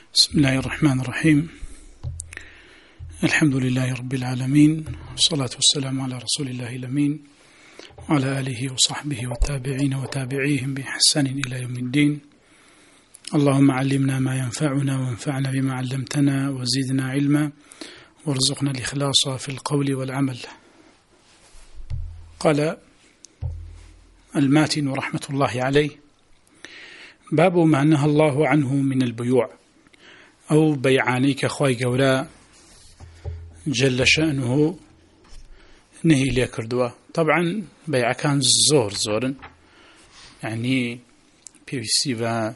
بسم الله الرحمن الرحيم. الحمد لله رب العالمين، والصلاة والسلام على رسول الله الأمين وعلى آله وصحبه والتابعين وتابعيهم بإحسان إلى يوم الدين. اللهم علمنا ما ينفعنا وانفعنا بما علمتنا وزدنا علما وارزقنا الإخلاص في القول والعمل. قال الماتن رحمة الله عليه: باب ما نهى الله عنه من البيوع، أو بيعانيك خواي قولا جل شأنه نهي ليكردوا. طبعا بيع كان زور يعني PVC و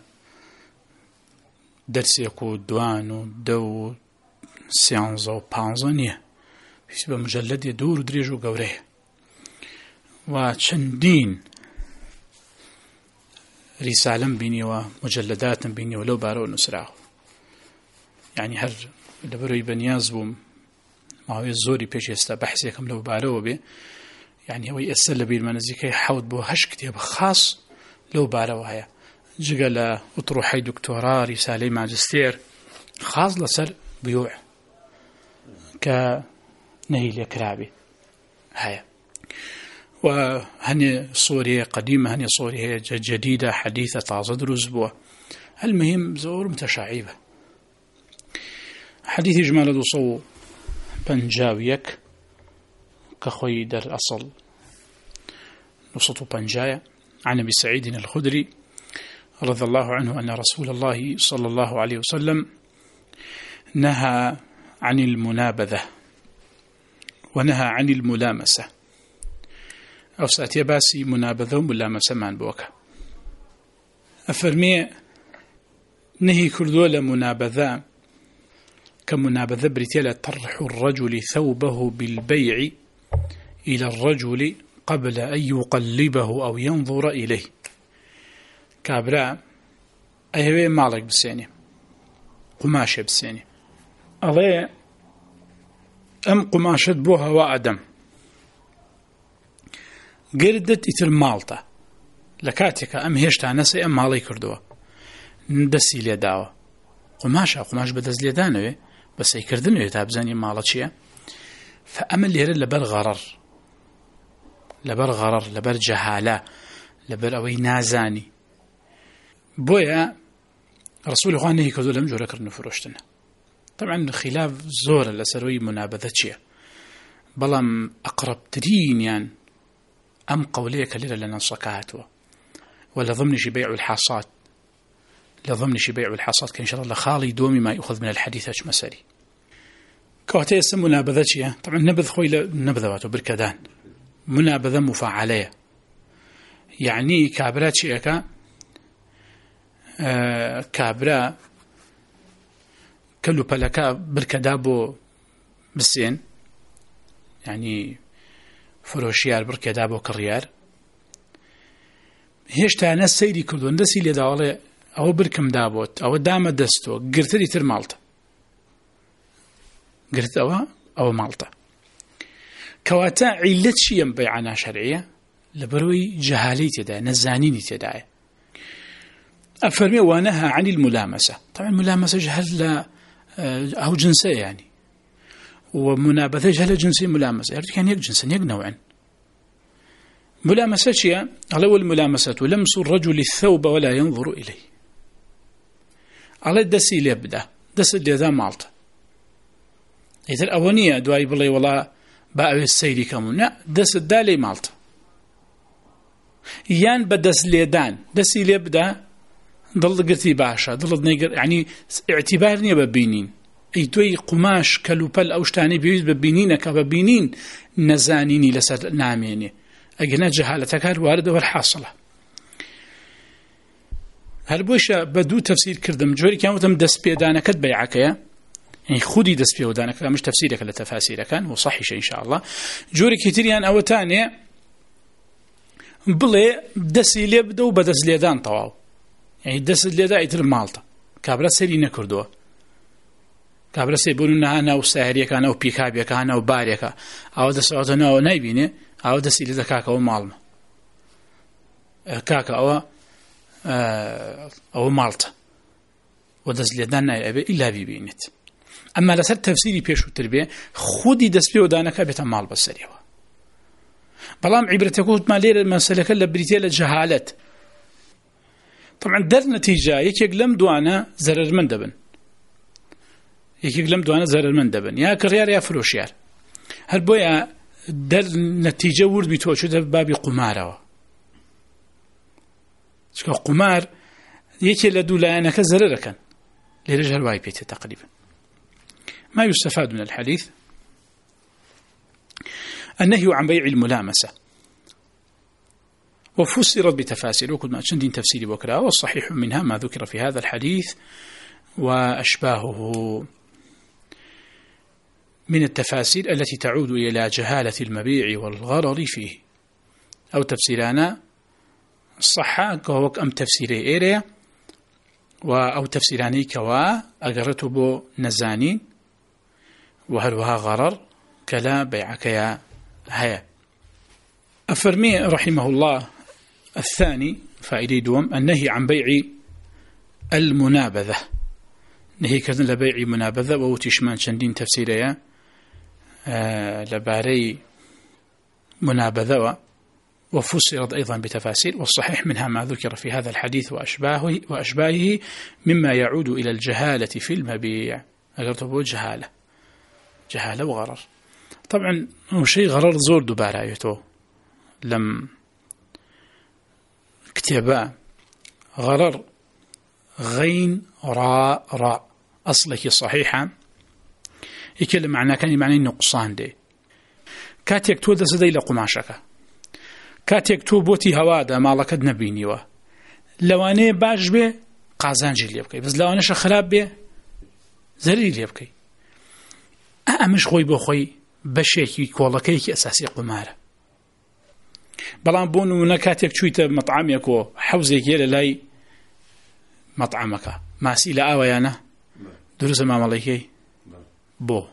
درس يكو دوان و دو سيانزا و بانزانية PVC بمجلد يدور دريجو قوله وشندين رسالة بيني ومجلدات بيني ولو بارو نسرعه. يعني هر لبروي بنياز بوم ما هو الزوري بيش يستا بحثي كم لو بارو بي، يعني هو يسأل بي المنزيكي حاود بو هش كتاب خاص لو بارو هيا جقل اطروحي دكتوراه رسالة ماجستير خاص لسر بيوع كنهي اليكرابي هيا. وهني صورية قديمة، هني صورية جديدة حديثة تازة دروز بوا. المهم زور متشعيبة. حديث إجمال دوصو بنجاويك كخوي در أصل نصوص بنجاية عن أبي سعيد الخدري رضي الله عنه أن رسول الله صلى الله عليه وسلم نهى عن المنابذة ونهى عن الملامسة، أو سأتي باسي منابذة وملامسة من بوكا. أفرمي نهي كردو لمنابذة كمنابذة بريتيلا طرح الرجل ثوبه بالبيع إلى الرجل قبل أن يقلبه أو ينظر إليه. كابرا أيوه مالك بسيني قماشة بسيني أضي أم قماشة بوها وأدم قردت إتر مالتا لكاتك أم هيشتا نسي أم مالي كردوا ندسي لي داوة قماش بدز لي دانوي بس يكردنوي تابزاني مالتشيا. فأمل ليرد لبر غرر لبر جهالة لبر أوي نازاني بويا رسول الله نهي كردو لم جورا كردنو فروشتنا. طبعا خلاف زور لسروي منابذة شيا، بلام أقرب ترين يعني أم قولية كليلة لنا صكاتوا ولا ضمنش بيع الحاصات، لضمنش بيع الحاصات كإن شاء الله خالي دومي ما يأخذ من الحديث أش مساري كواتي اسم منابذة شيا. طبعا نبذ خويلة نبذواته بركدان منابذة مفاعلية، يعني كابرات شيئك كابرا كلو بلكا بركدابو بالسين، يعني فروشيار بركدابو كريار هيشتا ناس سيدي كردون دسي لي داولي أو بركم دابوت أو دام دستو قرت لي تر مالطا قرت أو مالطا كواتا علت شيء بيعنا شرعية لبروي جهاليتي دا نزانيني دا. أفرمي ونهى عن الملامسة. طبعا الملامسة جهل أو جنسية يعني، ومنابذة جهل جنسية ملامسة يعني كان يك جنسا يك نوعا. ملامسة شيء على الملامسة لمس الرجل الثوب ولا ينظر إليه. على الدسي اللي يبدأ دس اللي ذا مالطا إذا الأولية دواي بالله والله بقى السيدي كمون لا دس الدالي مالطا يان بدس ليدان دس اللي يبدأ ضل قرتي باشا ضل نيجر، يعني اعتبارني ببينين أي توي قماش كلوبل أوشتاني بيوز ببينينك ببينين نزانيني لسر ناميني أجنا جهالتك الواردة والحاصلة. هل بوشا بدو تفسير كردم جوري كانوا تم دس بيدانا كد بيعك يعني خودي دس بيدانا مش تفسيرك ولا تفاسيرك كان وصحيح إن شاء الله. جوري كتيريان أو تاني بلي دسي لي بدو بدس ليدان طواو، يعني دس ليدا يتر مالطا كابرا سيرينا كردوا كابرا سيبوننا أنا وساهريك أنا وبيكابيك أنا وباريك أو دس أوتنا ونايبيني أو دس ليدا كاكا ومالما كاكا أو مالطا ودەست لێدان نایە ئەبێ ئیلا بیبینێت. ئەمما لەسەر تەفسیری پێشووتر بێ خودی دەست پێ ودانەکە بێتە ماڵ بەسەریەوە. بەڵام عیبرەتێک وتمان لێرە مەسەلەکە لە بریتێ لە جەهالەت. طبعا دەرنەتیجە یەکێک لەم دوانە زەرەرمەند دەبن، یەکێک لەم دوانە زەرەرمەند دەبن، یا کڕیار یا فرۆشیار. هەر بۆیە دەرنەتیجە وردبی تۆ چووتە بابی قومارەوە، چکە قومار یەکێ لە دوو لایەنەکە زەرەرەکەن، لێرەش هەروای پێێتە تقریبا. ما يستفاد من الحديث النهي عن بيع الملامسة، وفسرت بتفاسير وكل ما شندين تفسير بكرة، والصحيح منها ما ذكر في هذا الحديث وأشباهه من التفاسير التي تعود إلى جهالة المبيع والغرر فيه، أو تفسيرانا الصحة كوك أم تفسيري إيريا أو تفسيراني كوا أقرته بو نزانين وهروها غرر كلا بيعك يا هيا. أفرمي رحمه الله الثاني فائدة دوم النهي عن بيع المنابذة، نهي كذن لبيع منابذة ووتشمان شندين تفسيريا لباري منابذة، وفسرت أيضا بتفاسير، والصحيح منها ما ذكر في هذا الحديث وأشباهه مما يعود إلى الجهالة في المبيع. أقرتبه جهالة وغرر. طبعا هو شيء غرر زور دوبارايته لم كتابة غرر غين راء أصلك صحيحة يكلم معناه كان معناه نقصان دي كاتيك تو دس دي لقماشك كاتيك تو بوتي هوادا مالك نبينيوا لواني باش بي قازانجي اللي يبكي بس لواني خراب بي زري اللي يبكي مش خوي بخوي بشيكي كوالكيكي أساسي قمارة. بلان بونو نكاتيك شوية مطعمك وحوزيك يلا لاي مطعمك ما سيلا آويانا دروس ما ماليكي بو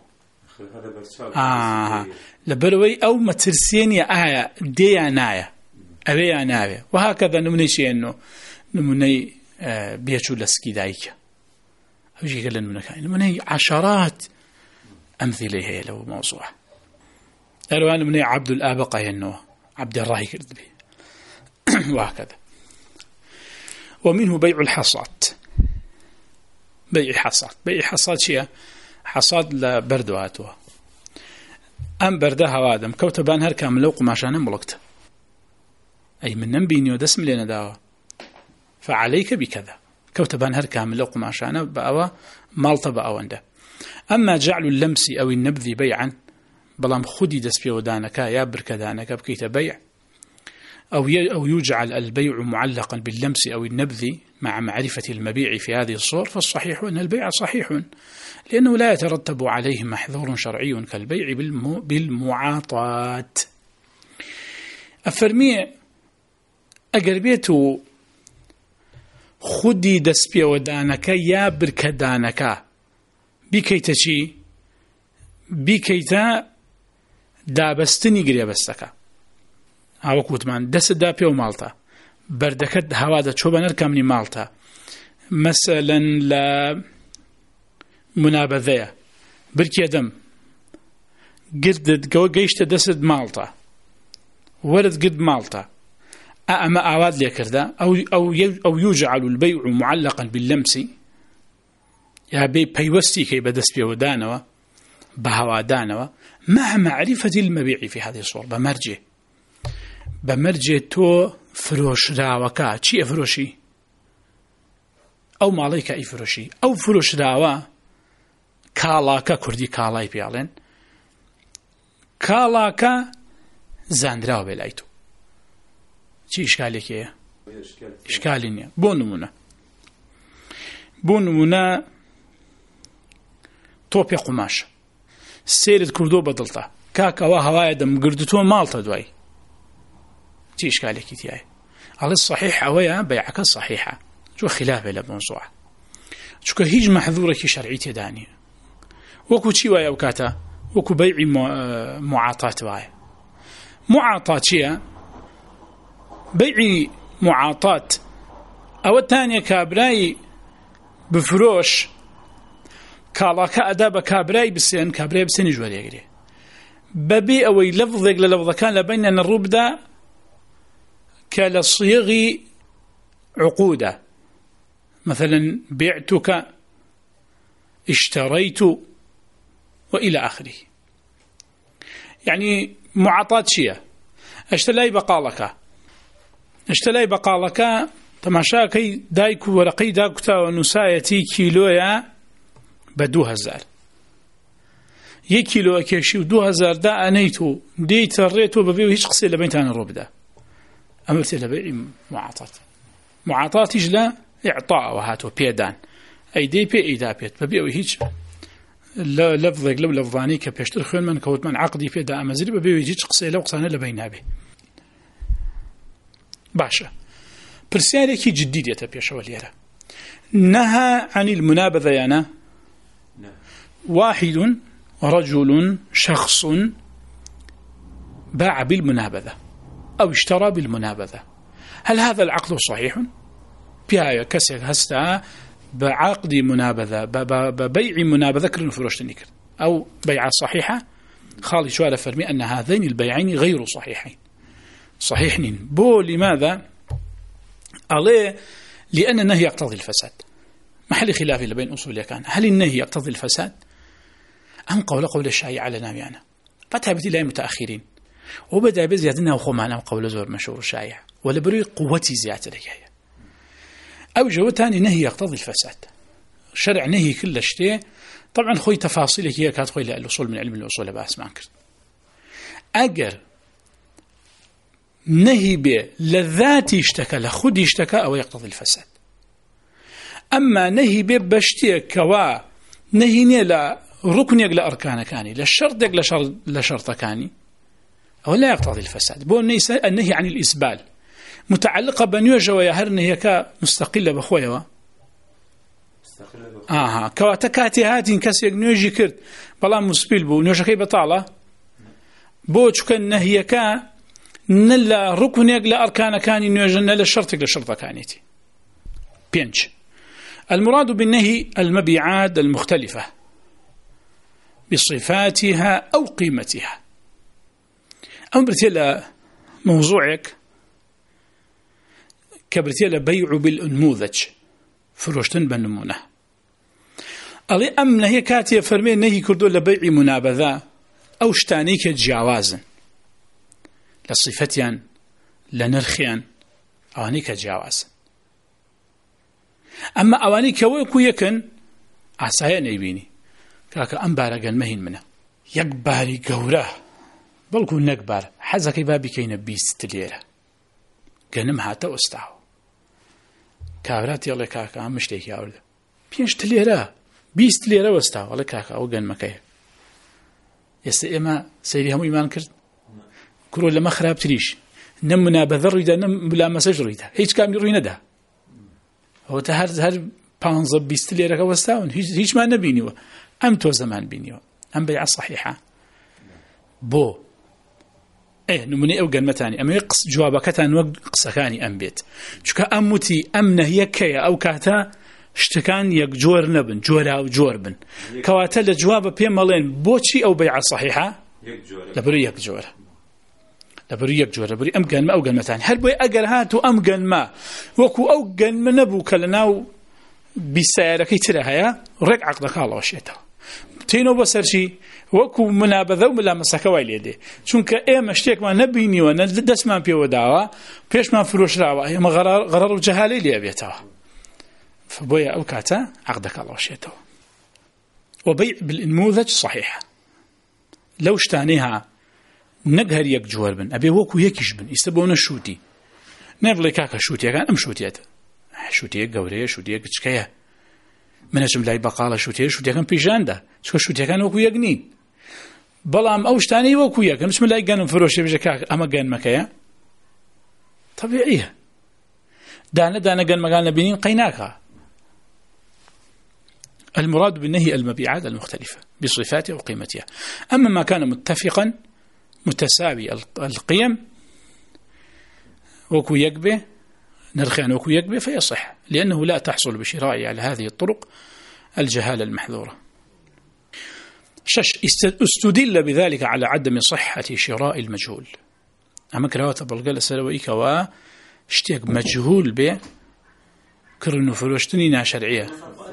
لبروي أو مترسيني آية ديا نايا أبيا نايا، وهكذا نمني شيء إنه نمني بيشو لسكي دايك أو شيء قال نمني عشرات أمثلة هي له موضوع. أروان من عبد الآبقة إنه عبد الراهي كذبي وهكذا. ومنه بيع الحصاد. بيع حصاد شيء حصاد لبردواتها أم بردها وادم كوتبان هر كامل لو قماشانا ملقت أي من نبيني ودسم لنا داوا فعليك بكذا كوتبان هر كامل لو قماشانا بأوا مالطة بأوانده. أما جعل اللمس أو النبذ بيعا بلام خدي دس بي ودانكا يا بركدانكا بكيت بيع أو يجعل البيع معلقا باللمس أو النبذ مع معرفة المبيع في هذه الصور، فالصحيح أن البيع صحيح لأنه لا يترتب عليه محظور شرعي كالبيع بالمعاطات. أفرمي أقربيته خدي دس بي ودانكا يا بركدانكا بكيتا شي بكيتا دابستني قريا بستكا هاوكوتمان دست دابي ومالتا بردكت هوادا تشوبا نركمني مالتا مثلا لا منابذية بركي دم قردت قيشت دست مالتا ورد قد مالتا أما أعواد لي كردا أو يجعل البيع معلقا باللمس يا بي بيوستي كي بدس بيودانوا بهوادانوا مع معرفة المبيع في هذه الصورة بمرجع تو فروش راوكا چي فروشي أو ماليكا اي فروشي أو فروش راوا كالاكا كردي كالاي بيالين كالاكا زاندراو بلايتو چي إشكاليك ايه إشكالينيا بونمونا توبي قماش سيرت كردو بدلتا كاكا وهوايا دم قردتو مالتا دواي تي إشكالك تياي على الصحيح أويا بيعك الصحيحة شو خلافه لبنصوع شو كهيج محذورة شرعي تداني وكو تشي وايا وكاتا وكو بيع معاطات وايا معاطات شيا بيع معاطات أو الثانية كابراي بفروش کاڵاکە ئەدا بە کابرای بسێن کابرای بسێنی ژوەرێگرێ بەبێ ئەوەی لەفظێک لە لەفظەکان لە بینیانە ڕوو بدا کە لە صیغی عقودە مثلا بعتك اشتريت وإلى آخره يعني معاطات شيء اشتلاي بقالك تماشاكي دايك ورقي داكتا ونسايتي كيلويا ب2000 1 كيلو أكيشي و2000 دا أنيتو ديت الريتو ببيو هيش قصي لبينتان الربدا أمرت لبيع معاطات يجلا إعطاء وهاتو بيدان أي دي بي إيدا بيت ببيو هيش لفظك لو لفظاني كبيشتر خوين من كوت من عقدي بيدا أمزري ببيو هيش قصي لو قصانا لبينها به باشا برسالكي جديدية بيشا واليرا نهى عن المنابذة يعني واحد رجل شخص باع بالمنابذة أو اشترى بالمنابذة هل هذا العقد صحيح؟ بيايا كسر هستا بعقد منابذة ببيع منابذة كرن فروشتني كرن أو بيعة صحيحة خالي شوالة فرمي أن هذين البيعين غير صحيحين صحيحين بو لماذا؟ عليه لأن النهي يقتضي الفساد محل خلاف بين أصول كان هل النهي يقتضي الفساد؟ أم قول الشايع على ناميانا فتابت إلى متأخرين وبدأ بزيادنا وخمانا قول زور مشهور الشايع ولبري قوتي زيادة لكي أو جوتاني نهي يقتضي الفساد شرع نهي كل شيء طبعا خوي تفاصيلك هي كانت خوي الأصول من علم الأصول بأس ما أنكر أجر نهي به لذاتي اشتكى لخدي اشتكى أو يقتضي الفساد أما نهي به بشتي كوا نهي نيلا ركن يقل أركان كاني للشرط يقل لشرط كاني أو لا يقتضي الفساد بو النهي عن الإسبال متعلقة بنيوجة ويهرنه يكا مستقلة بخويا كواتكاتي هاتين كسي نيوجي كرت بلا مسبيل بو نيوجة كي بطالة بو چكن نهي يكا نلا ركن يقل أركان كاني نيوجة نلا شرط يقل شرط كانيتي بينج المراد بالنهي المبيعات المختلفة بصفاتها أو قيمتها أمرتي موضوعك كبرتي بيع بالأنموذج فروشتن بالنمونة ألي أم نهي كاتية فرمي نهي كردو لبيع منابذة أو شتانيك جاوازا لصفتيان لنرخيان أوانيك جاوازا أما أوانيك ويكو يكن عسايا نيبيني كاكا أمبارا قال مهين منه يكباري قوراه بلكو نكبار حزكي بابي كينا 20 ليرة قنم هاتا استعو كابرات يالله كاكا مشتيك يا أولد 5 ليرة 20 ليرة واستعو والله كاكا أو قن مكايا يستئما سيري هم إيمان كرد كرو لما خراب تريش نمنا بذر نم بلا مساج ريدا هيش كام يروينا ده هو هر 15 20 ليرة واستعون هيش ما نبينيو أم تو زمان بينيو أم بيع صحيحة بو نموني أو قلمتاني أما يقص جوابكتان وقصكاني أم بيت شكا أمتي أم نهيكيا أو كاتا اشتكان يك جور نبن جورا أو جور بن كواتا لجواب بيمالين بوشي أو بيع صحيحة لبري يك جورا لبري أم قلم أو قلمتاني هل بوي أقر هاتو أم قلما وكو أو قلم نبوك لناو بسياركي ترهايا رق عقدك الله وشيته تينو بسرشي وكو منابذة وملا مساكا ويليدي چونك ايما اشتيك ما نبيني وانا دس ما بيو داوا بيش ما فروش راوا ايما غرر وجهالي لي ابيتوا فبويا او كاتا عقدك الله وشيته وبيع بالنموذج صحيح لو اشتانيها نقهر يك جوار بن ابي وكو يكيش بن يستبونا شوتي نبلي كاكا شوتي كان ام شوتيات شوتي قوريه شوتي كشكيه منجم لاي بقالة شوتي كان بيجاندا شوتي كان وكو يقنين بلام أوشتاني وكو يقن مش ملاي قانون فروشي بجكاك أما قان مكايا طبيعية دانا قان مقالنا بنين قيناكا المراد بالنهي المبيعات المختلفة بصفاتها وقيمتها أما ما كان متفقا متساوي القيم وكو يقبه نرخيان وكو يقبه فيصح لأنه لا تحصل بشرائه على هذه الطرق الجهالة المحذورة. استدل بذلك على عدم صحة شراء المجهول. أما كراوة بلغل سلوئيك واشتيك مجهول به كرنو فروشتني ناشرعية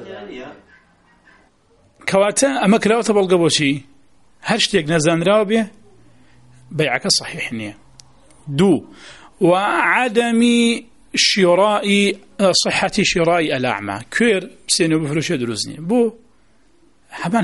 كواتا أما كراوة بلغبوشي هاشتيك نزان راو به بيعك صحيح نية دو وعدم شراء صحة شراء الأعمى كير بسينو بفروش دروزني بو همان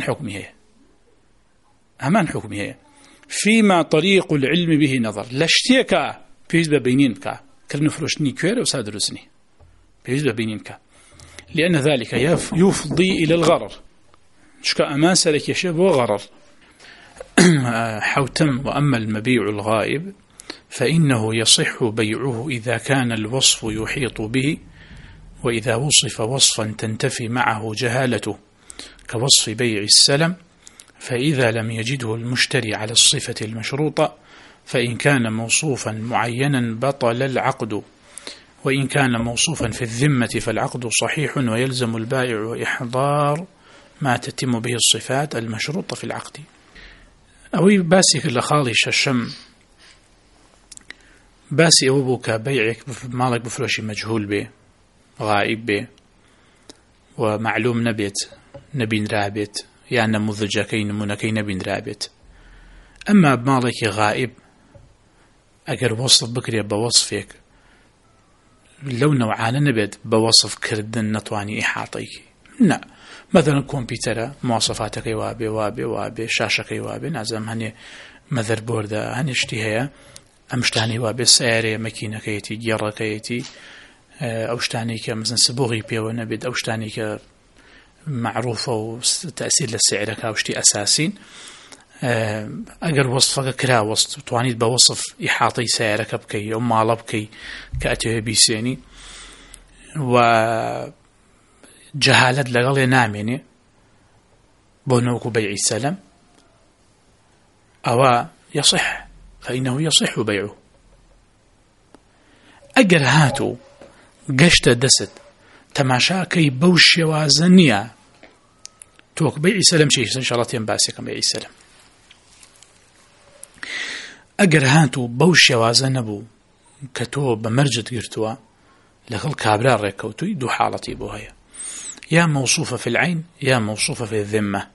حكمي هي فيما طريق العلم به نظر لاشتيكا بيجب بينينك كرنو فروشني كير وسادروزني بيجب بينينك لأن ذلك يفضي إلى الغرر شكا أما سلك يشب وغرر حوتم. وأما المبيع الغائب فإنه يصح بيعه إذا كان الوصف يحيط به وإذا وصف وصفا تنتفي معه جهالته كوصف بيع السلم، فإذا لم يجده المشتري على الصفة المشروطة فإن كان موصوفا معينا بطل العقد، وإن كان موصوفا في الذمة فالعقد صحيح ويلزم البائع إحضار ما تتم به الصفات المشروطة في العقد. أوي باسي كل خالش الشم باسي أوبوك بيعك مالك بفلوش مجهول به غائب به ومعلوم نبيت نبين رابت يعني نموذج كي نمونكي نبين رابت. أما بمالك غائب أجر وصف بكري بوصفك لو نوعان نبيت بوصف كردن نطواني إحاطيك لا مثلا كمبيوتر مواصفاتك وابي شاشك وابي نازم هني مذر بورد هني اشتهي أمشتاني وابي سيارة ماكينة كيتي جرة كيتي أوشتاني كمثلا سبوغي بيو نبيت أوشتاني ك معروفة وتأثير للسعر كاوشتي أساسين أجر وصفك كرا وصف توانيت بوصف إحاطي سيارك بكي أو مال بكي كأتيه بيسيني وجهالة لغالي ناميني بونوك بيع السلم أو يصح فإنه يصح بيعه. أجر هاتو قشت دست تماشاكي بوش وازنيا توك بيع السلم شيء إن شاء الله تنباسك بيع السلم أجر هاتو بوش وازنبو كتو بمرجد قرتوا لغل كابرار ريكوتوي دو حالتي بوهايا يا موصوفة في العين يا موصوفة في الذمة.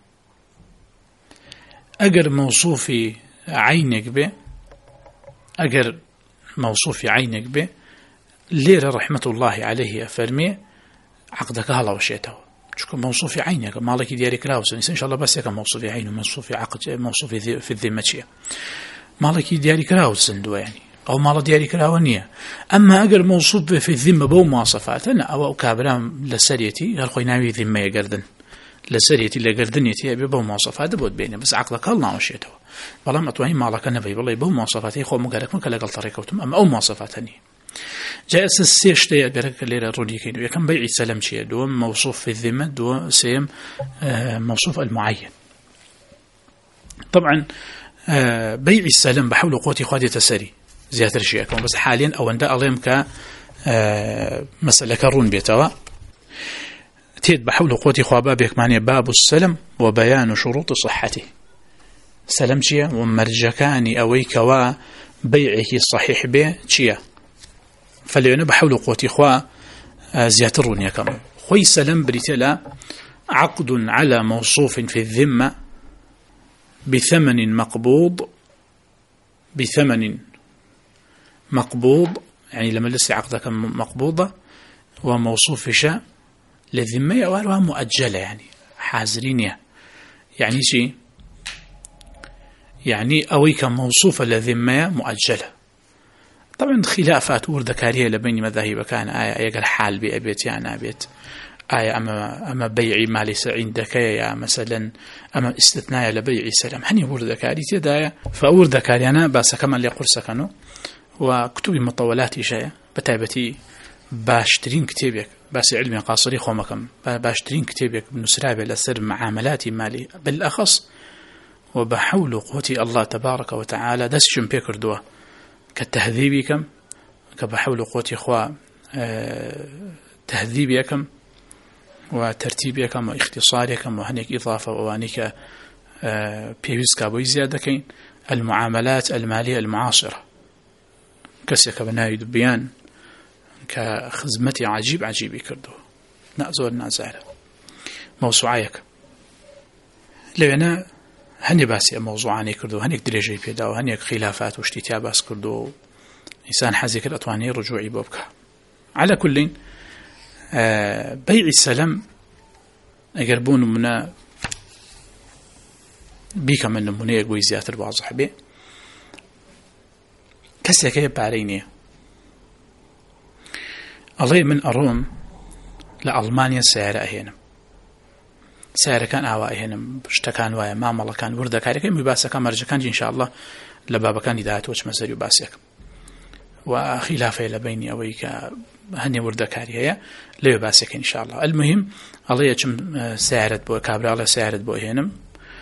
أجر موصوفي عينك به أجر موصوفي عينك به ليرة رحمة الله عليه أفرمي عقدك هلا وشيته شكو موصوفي عينك مالك ديارك راوس إن شاء الله بس يك موصوفي عين وموصوفي عقد موصوفي في الذمة شيء مالك ديارك راوس ندوا يعني أو مال ديارك راونية. أما أجر موصوف في الذمة بو مواصفات أنا أو كابرام لسريتي هالخيناوي ذمة يقردن لسريتي لقردنيتي أبي بو مواصفات بود بيني بس عقلك هلا وشيته والله ما توهين مالك نبي والله بو مواصفاتي خو مقالك ما كلا قل طريقتهم أما أو مواصفاتني جائز السيشتي برك اللي رودي كينو يكن بيع السلم شيء دو موصوف في الذمة دو سيم موصوف المعين. طبعا بيع السلم بحول قوتي خادي تسري زيادة الشيء بس حاليا أو أنت أليم ك مسألة كرون بيتوا تيد بحول قوتي خوابابك معني باب السلم وبيان شروط صحته سلم شيء ومرجكاني أويك وبيعه صحيح به شيء فلينا بحول قوتي خوا زيادة الرونية كمان خوي سلم بريتلا عقد على موصوف في الذمة بثمن مقبوض يعني لما لسه عقدك مقبوضة وموصوف شاء للذمة أولها مؤجلة يعني حازرين يعني شيء يعني أويك موصوفة للذمة مؤجلة. طبعا خلافات وردكارية لبين مذاهب كان آية يقل حال بأبيت يعني أبيت آية أما بيعي ما ليس عندك يا مثلا أما استثناء لبيع سلام هني وردكاري تدايا فوردكاري أنا بس كمان ليقرص كانوا وكتبي مطولاتي شيء بتابتي باشترين كتابك بس علمي قاصري خومكم باشترين كتابك بنسرابي لسر معاملاتي مالي بالأخص وبحول قوتي الله تبارك وتعالى دسشم بيكر دوا كالتهذيبكم كبحول قوتي خوا تهذيب يكم وترتيب يكم واختصار يكم وهنيك إضافة وهنيك بيوز كابوي زيادة كين المعاملات المالية المعاصرة كسيك بناي دبيان كخدمتي عجيب يكردو نأزور نازعر موسوعيك لأن هني باسي موضوعاني كردو هنيك دريجي بيدا وهنيك خلافات واشتيتيا باس كردو إنسان حزي كرد أتواني رجوعي بوبك على كل بيع السلام أقربون منا بيك من نمونه يقوي زيادة الواضح به كسيك يباريني الله من أروم لألمانيا سيارة أهينم سيارة كان أهواء أهينم اشتكان ويا ماملا كان ورده كاريك مباسة كان مرجع كان إن شاء الله لبابا كان إداعات وش مزاري وباسيك وخلافة لبيني أويك هني ورده كاريها ليه باسيك إن شاء الله المهم الله يجم سيارة بو كابرا الله سيارة بو أهينم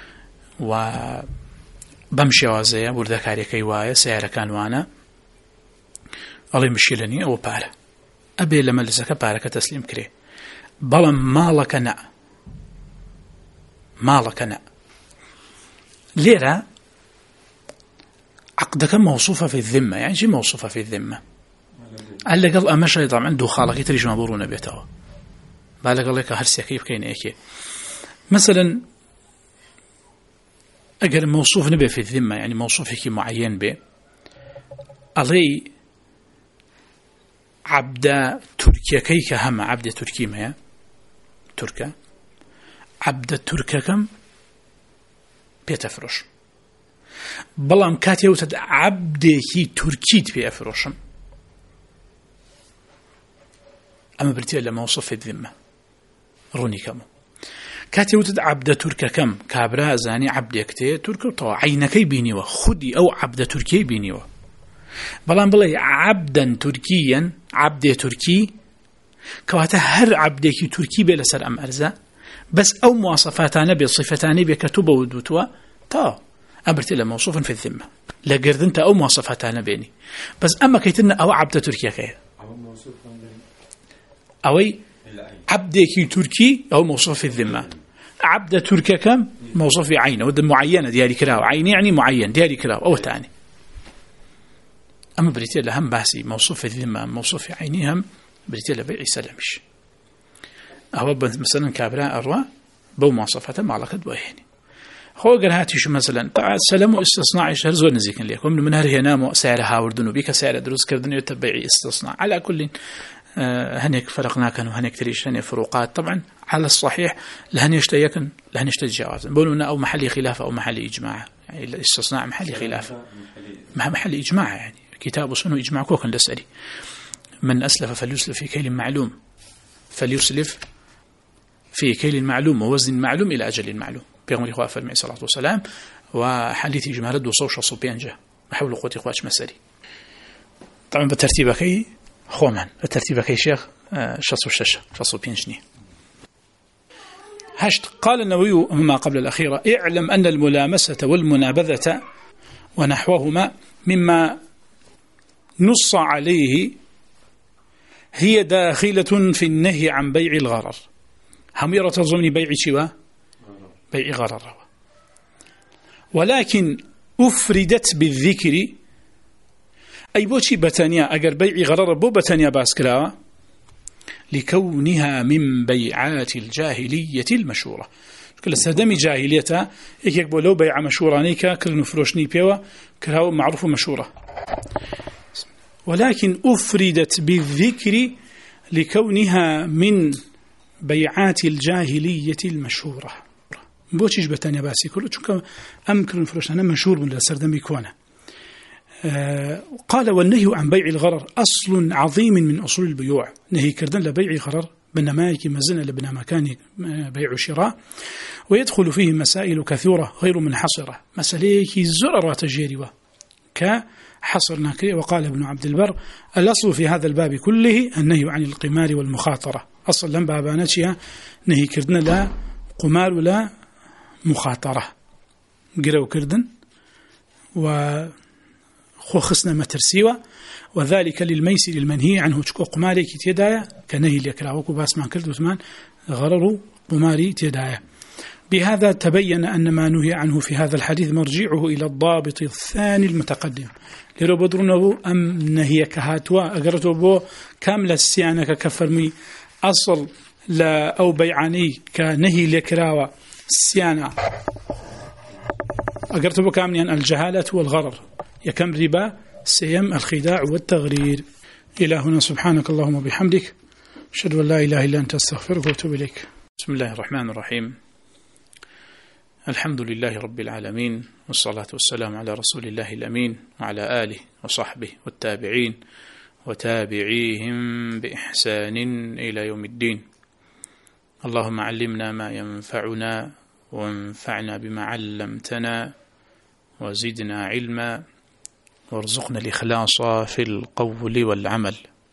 وبمشي وازية ورده كاريك يوايا سيارة كان وانا الله يمشيلني أو بارة أبي لما لسك بارك تسليم كري بلام مالك نا ليرة عقدك موصوفة في الذمة يعني شي موصوفة في الذمة قال قال أمشي طبعا عنده خالق يترجم بورون بيته بالك الله كهرسي كيف كين إيكي مثلا أجر موصوف نبي في الذمة يعني موصوف هيك معين به علي عبد تركيا كيك هم عبد تركي ما تركا عبد تركا كم بيتفرش بلام كاتيو تد عبد هي تركيت بيفرشم أما برتي لما وصف الذمة روني كم كاتيو تد عبد تركا كم كابرا زاني عبد يكتي تركا طوا عينكي بينيوا خدي أو عبد تركي بينيوا بلان بلاي عبدا تركيا عبد تركي كواتا هر عبدك تركي بلا سر أم أرزا بس أو مواصفاتان بصفتان بكتب ودوتوا تا أبرت إلى موصوف في الذمة لا قردنت أو مواصفاتان بيني بس أما كيتنا أو عبد تركيا كي أوي عبدك تركي أو موصوف في الذمة عبد تركيا كم موصوف في عينه ود معينة ديالي كراو عيني يعني معين ديالي كراو أو تاني أما بريتيلا هم باسي موصوف في الذمة موصوف في عينيهم بريتيلا بيع سلامش أو مثلا كابراء أروى بو مواصفات معلقة بوهيني هو قال هاتي شو مثلا طبعا سلام واستثناء شهر زور نزيكن ليكم من هر هنا سعر هاوردن وبيك سعر دروس كردن يتبعي استثناء على كل هنيك فرقنا كانوا هنيك تريش هنيك فروقات طبعا على الصحيح لهن يشتيكن لهن يشتي جواز بقولنا أو محلي خلاف أو محلي إجماع يعني الاستثناء محلي خلاف محل إجماع يعني كتاب وسنة إجماع كوكن لسألي من أسلف فليسلف في كيل معلوم فليسلف في كيل معلوم ووزن معلوم إلى أجل معلوم بيغمر إخوة فرمي صلى الله عليه وسلم وحديث إجماع رد وصوش وصوبيان جه محاول قوتي إخواتش مسألي طبعا بترتيبك خومن بترتيبك شيخ شصو الشاشة شصو بينجني هشت قال النووي مما قبل الأخيرة اعلم أن الملامسة والمنابذة ونحوهما مما نص عليه هي داخلة في النهي عن بيع الغرر هم يرى تظن بيع شوا بيع غرر ولكن أفردت بالذكر أي بوشي بتانيا أجر بيع غرر بو بتانيا باسكرا لكونها من بيعات الجاهلية المشهورة كل سدمي جاهليتها يكبر لو بيع مشهورانيكا كل نفروشني بيوا كراو معروف مشهورة ولكن أفردت بالذكر لكونها من بيعات الجاهلية المشهورة بوشيش بتانيا باسي كله چونك أمكن نفروشنا مشهور من السردمي كونه قال والنهي عن بيع الغرر أصل عظيم من أصول البيوع نهي كردن لبيع غرر بنمايك مزنة لبنا مكان بيع شراء ويدخل فيه مسائل كثيرة غير منحصرة مسأليك الزرر تجيروا كحصر ناكري وقال ابن عبد البر الأصل في هذا الباب كله النهي عن القمار والمخاطرة أصل لم بابانتها نهي كردن لا قمار ولا مخاطرة قرأوا كردن و خۆ خستنە مەترسیوە وذلك للميسر المنهي عنه چکۆ قمارێکی تێدایە کە نەهی لێکراوەکو باسمان کرد وتمان غەرەر و قماری تێدایە. بهذا تبين أن ما نهي عنه في هذا الحديث مرجعه إلى الضابط الثاني المتقدم لرو بدرونه أم نهي كهاتوا أقرته بو كامل السيانة كفرمي أصل لا أو بيعاني كنهي لكراوة السيانة أقرته بو كامل الجهالة والغرر يكم ربا سيم الخداع والتغرير. إلى هنا سبحانك اللهم وبحمدك أشهد أن لا إله إلا أنت أستغفرك وأتوب إليك. بسم الله الرحمن الرحيم. الحمد لله رب العالمين والصلاة والسلام على رسول الله الأمين وعلى آله وصحبه والتابعين وتابعيهم بإحسان إلى يوم الدين. اللهم علمنا ما ينفعنا وانفعنا بما علمتنا وزدنا علما وارزقنا الإخلاص في القول والعمل.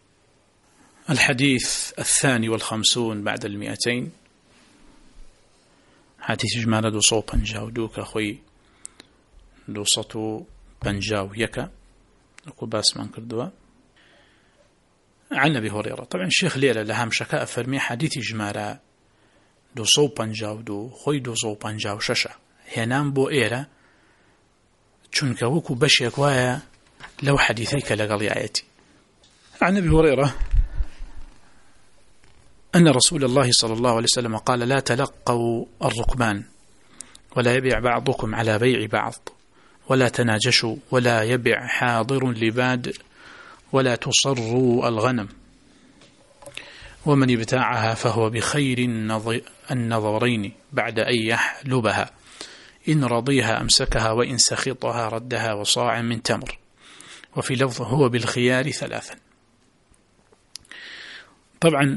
الحديث 52 بعد 200 حديث جمالة 252 كأخوي 251 نقول باس من كردوا عن أبي هريرة. طبعا الشيخ ليلة لهم شكاء فرمي حديث جمالة 252 خوي 256 هنام بو إيرا چونك وكو بشيك وايا لو حديثيك لقل آياتي. عن أبي هريرة أن رسول الله صلى الله عليه وسلم قال لا تلقوا الركبان ولا يبيع بعضكم على بيع بعض ولا تناجشوا ولا يبيع حاضر لباد ولا تصروا الغنم ومن ابتاعها فهو بخير النظرين بعد أن يحلبها إن رضيها أمسكها وإن سخطها ردها وصاع من تمر وفي لفظ هو بالخيار 3. طبعا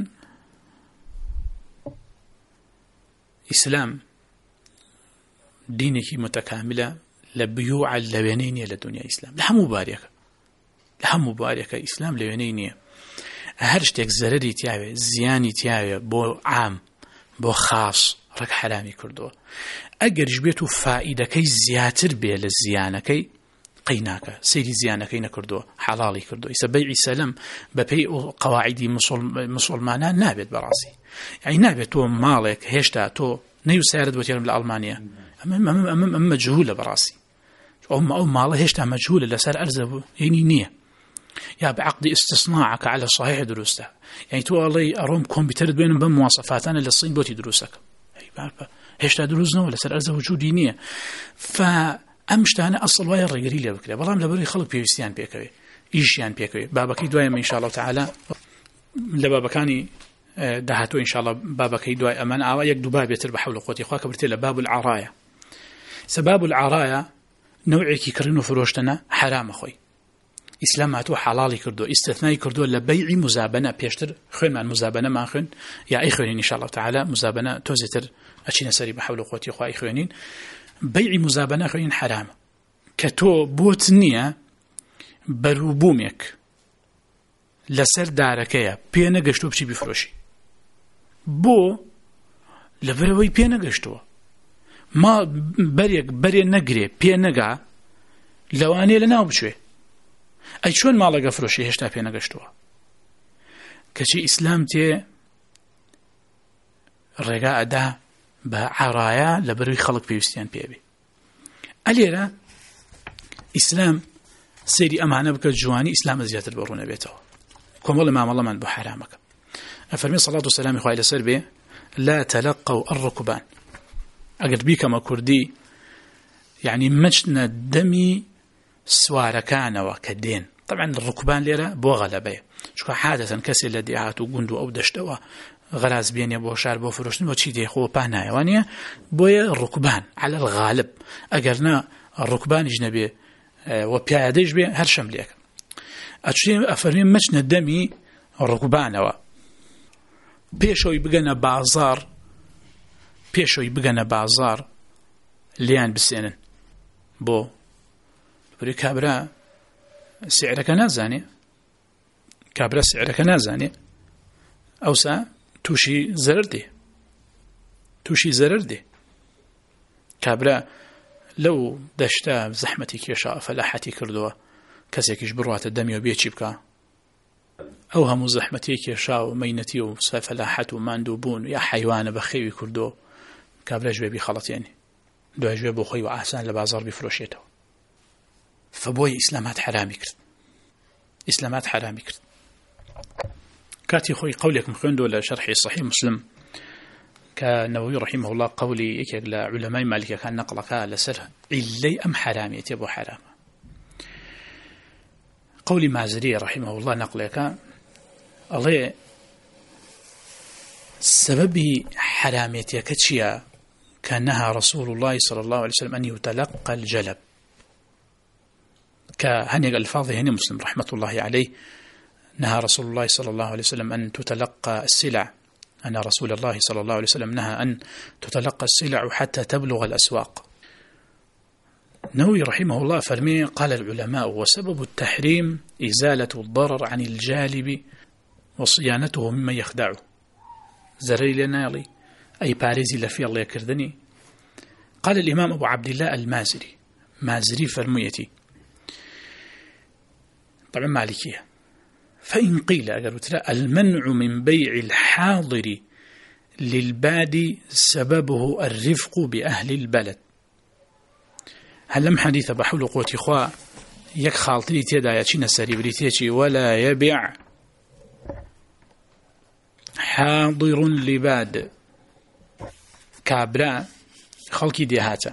إسلام دينك متكاملة لبيوع اللوينين لدنيا إسلام لها مباركة إسلام لوينين هرشتك زرري تياوي زياني تياوي بو عام بو خاص رك حرامي كردو أجرش بيتو فائدة كي زياتر بيه للزيانة كي قيناك سيري زيانة كي نكردو حلالي كردو إسا بيع سلام ببيع قواعدي مسلمانا نابت براسي يعني نابت تو مالك هشتا تو نيو سيارد بوتيرم لألمانيا أما مجهولة براسي أو ماله هشتا مجهولة لسار أرزه يعني نية يا بعقد استصناعك على صحيح دروسته يعني تو الله أروم كمبيوتر بينهم بمواصفاتنا للصين بوتي دروسك هشتا دروزنا ولا سر أرزه وجودي نية فأمشتانا أصل ويا الرجالي لي بكرة والله لبري خلق بيستيان بيكوي إيشيان بيكوي بابكي دوايا إن شاء الله تعالى لبابكاني دهاتو إن شاء الله بابكي دوايا أمان يك دباب يتربح حول قوتي أخوك برتلا باب العراية سباب العراية نوعي كي كرنو فروشتنا حرام أخوي إسلام هاتو حلالي كردو استثنائي كردو لبيع مزابنة بيشتر خوين مع المزابنة ما خوين يا إخوانين إن شاء الله تعالى مزابنة توزتر أشينا سري بحول قوتي أخوة إخوانين بيع مزابنة خوين حرام كتو بوتنية بروبوميك لسر داركيا بينا قشتو بشي بفروشي بو لبروي بينا قشتو ما بريك نقري بينا قا لواني لناو بشوي أي شون مالا قفروشي هشتا بينا قشتو كشي إسلام تي الرقاء ده بعرايا لبروي خلق بيوستيان بيبي أليرا إسلام سيري أمانة بك الجواني إسلام زيادة البرونة بيته كم والله ما الله من بحرامك أفرمي صلاة والسلام إخوة إلى سربي لا تلقوا الركبان أقد بيك ما كردي يعني مجنا دمي سوار كان وكدين طبعا الركبان ليرة بو غلبية شكو حادثا كسي الذي هاتو قندو أو دشتوا غراز بين يبو شار بو فروشن بو تشي دي خو بانايا وانيا بويا الركبان على الغالب أقرنا الركبان يجنبي وبياديج بي هر شمليك أتشي أفرمي مجنا دمي الركبان بيشوي بقنا بازار ليان بسنن بو بري كابرا سعرك نازاني أوسا توشي زرردي كابرا لو دشتا زحمتي كيشا فلاحتي كردوا کەسێکیش بڕواتە دەمی و بێ چی بکە ئەو هەموو زەحمەتێکی کێشا و مەینەتی و فەلاحەت و ماندوو بوون یا حیوانە بە خێوی کردو کابراش بێبی خەڵەتێنی دوای ژێ بۆ خۆی و ئاسان لە بازار بیفرۆشێتەوە. فبۆی ئیسلامات حرامی کرد. كاتي خوي قولكم خوندو لشرح صحيح مسلم كنووي رحمه الله قولي يكيك لعلماء مالك كان نقلك لسر إلي أم حرامي يتبو حرام. قولي مازري رحمه الله نقلك الله سبب حراميتي كتشيا كانها رسول الله صلى الله عليه وسلم أن يتلقى الجلب كهنيق الفاظ هنا مسلم رحمة الله عليه نهى رسول الله صلى الله عليه وسلم أن تتلقى السلع أن رسول الله صلى الله عليه وسلم نهى أن تتلقى السلع حتى تبلغ الأسواق. نووي رحمه الله فرمي قال العلماء وسبب التحريم إزالة الضرر عن الجالب وصيانته مما يخدعه زري لنالي أي باريزي لفي الله يكردني. قال الإمام أبو عبد الله المازري فرميتي طبعا مالكية فإن قيل المنع من بيع الحاضر للبادي سببه الرفق بأهل البلد. هل لم حديث بحول قوة إخوة يك خالطي تيدا يتشين سريبريتيتي ولا يبيع حاضر لباد كابرا خلقي ديهاتا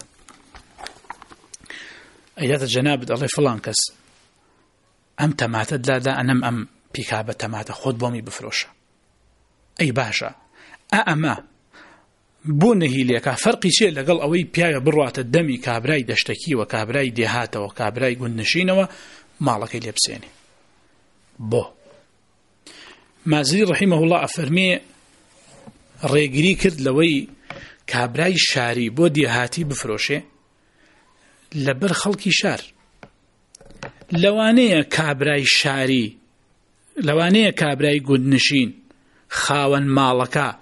أيات الجناب الله فلان كس أم تماتد لا دا أنم أم بيكابة تماتا خود بومي بفروشة أي باشا أما بونهي ليكا فرقي شيء لقل أوي بيايا بروات الدمي كابراي دشتكي وكابراي ديهاتا وكابراي قنشين ومالك اليبسيني بو مازري رحمه الله أفرمي ريقري كرد لوي كابراي شاري بو ديهاتي بفروشة لبر خلقي شار لوانەیە کابرای شاری لوانەیە کابرای گوندنشین خاوەن ماڵەکە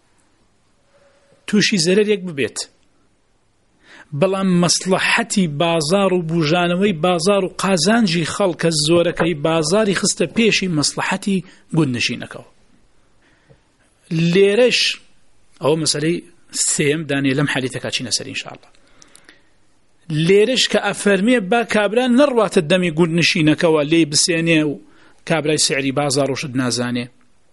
تووشی زەرەرێک ببێت بەڵام مەسلەحەتی بازار و بوژانەوەی بازار و قازانجی خەڵکە زۆرەکەی بازاری خستە پێشی مەسلەحەتی گوندنشینەکەەوە. لێرەش ئەوە مەسەلەی سێم دانێ لەم حەدیثەکە چینە سەر ئینشاءالله. لێرش کە ئەفەرمێ با کابرا نەڕواتە دەمی گوندنشینەکەەوە لێ بسێنێ و کابرای سعری بازار ڕۆشت نازانێ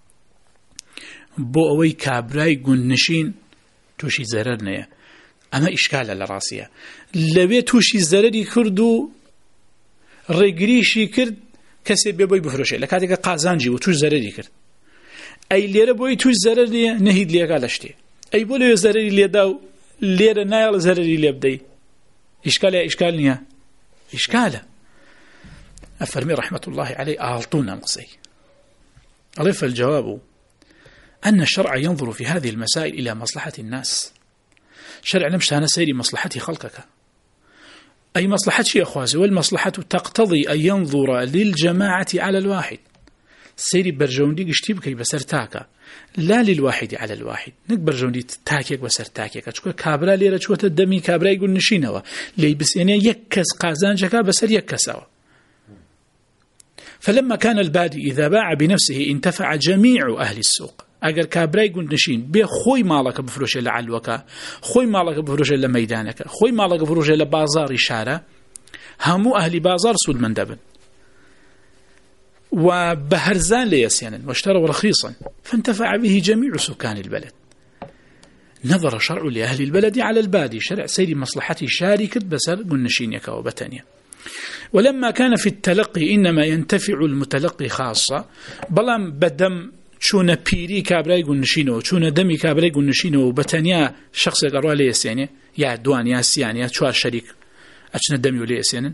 بۆ ئەوەی کابرای گوندنشین تووشی زەرەر نەیە. ئەمە ئیشکالە لە ڕاستیە لەوێ تووشی زەرەری کرد و ڕێگریشی کرد کەسێ بێ بۆی بفرۆشێ لە کاتێکە قازانجی و توش زەرەری کرد ئەی لێرە بۆی توش زەرەر نیە نەهید لێگا لە شتێ ئەی بۆ لەوێ زەرەری لێدا و لێرە نایڵە زەرەری لێ بدەی إشكال نيا إشكال أفرمي رحمة الله عليه آلطونا مقصي أضيف الجواب أن الشرع ينظر في هذه المسائل إلى مصلحة الناس. شرع نمشتها نسيري مصلحة خلقك أي مصلحة يا أخوازي والمصلحة تقتضي أن ينظر للجماعة على الواحد سيري برجوندي قشتي بكي بسرتاكا لا للواحد على الواحد نكبر جوندي تاكيك بسر تاكيك أشكو كابرا ليرة شوة الدمي كابرا يقول نشينوا لي بس يعني يكس قازانجكا بسر يكسوا. فلما كان البادي إذا باع بنفسه انتفع جميع أهل السوق. أجر كابرا يقول نشين بخوي مالك بفروش إلا علوكا خوي مالك بفروش إلا ميدانك خوي مالك بفروش إلا بازار شارع همو أهل بازار سود مندبن وبهرزان ليسينا واشتروا رخيصا فانتفع به جميع سكان البلد. نظر شرع لأهل البلد على البادي شرع سيري مصلحتي شاركة بسر قنشينيك وبتانيا. ولما كان في التلقي إنما ينتفع المتلقي خاصة بلام بدم شون بيري كابراي قنشينو شون دمي كابراي قنشينو وبتانيا شخص يقروا ليسينا يا دوان يا سيان يا شوار شريك أشنا دمي وليسينا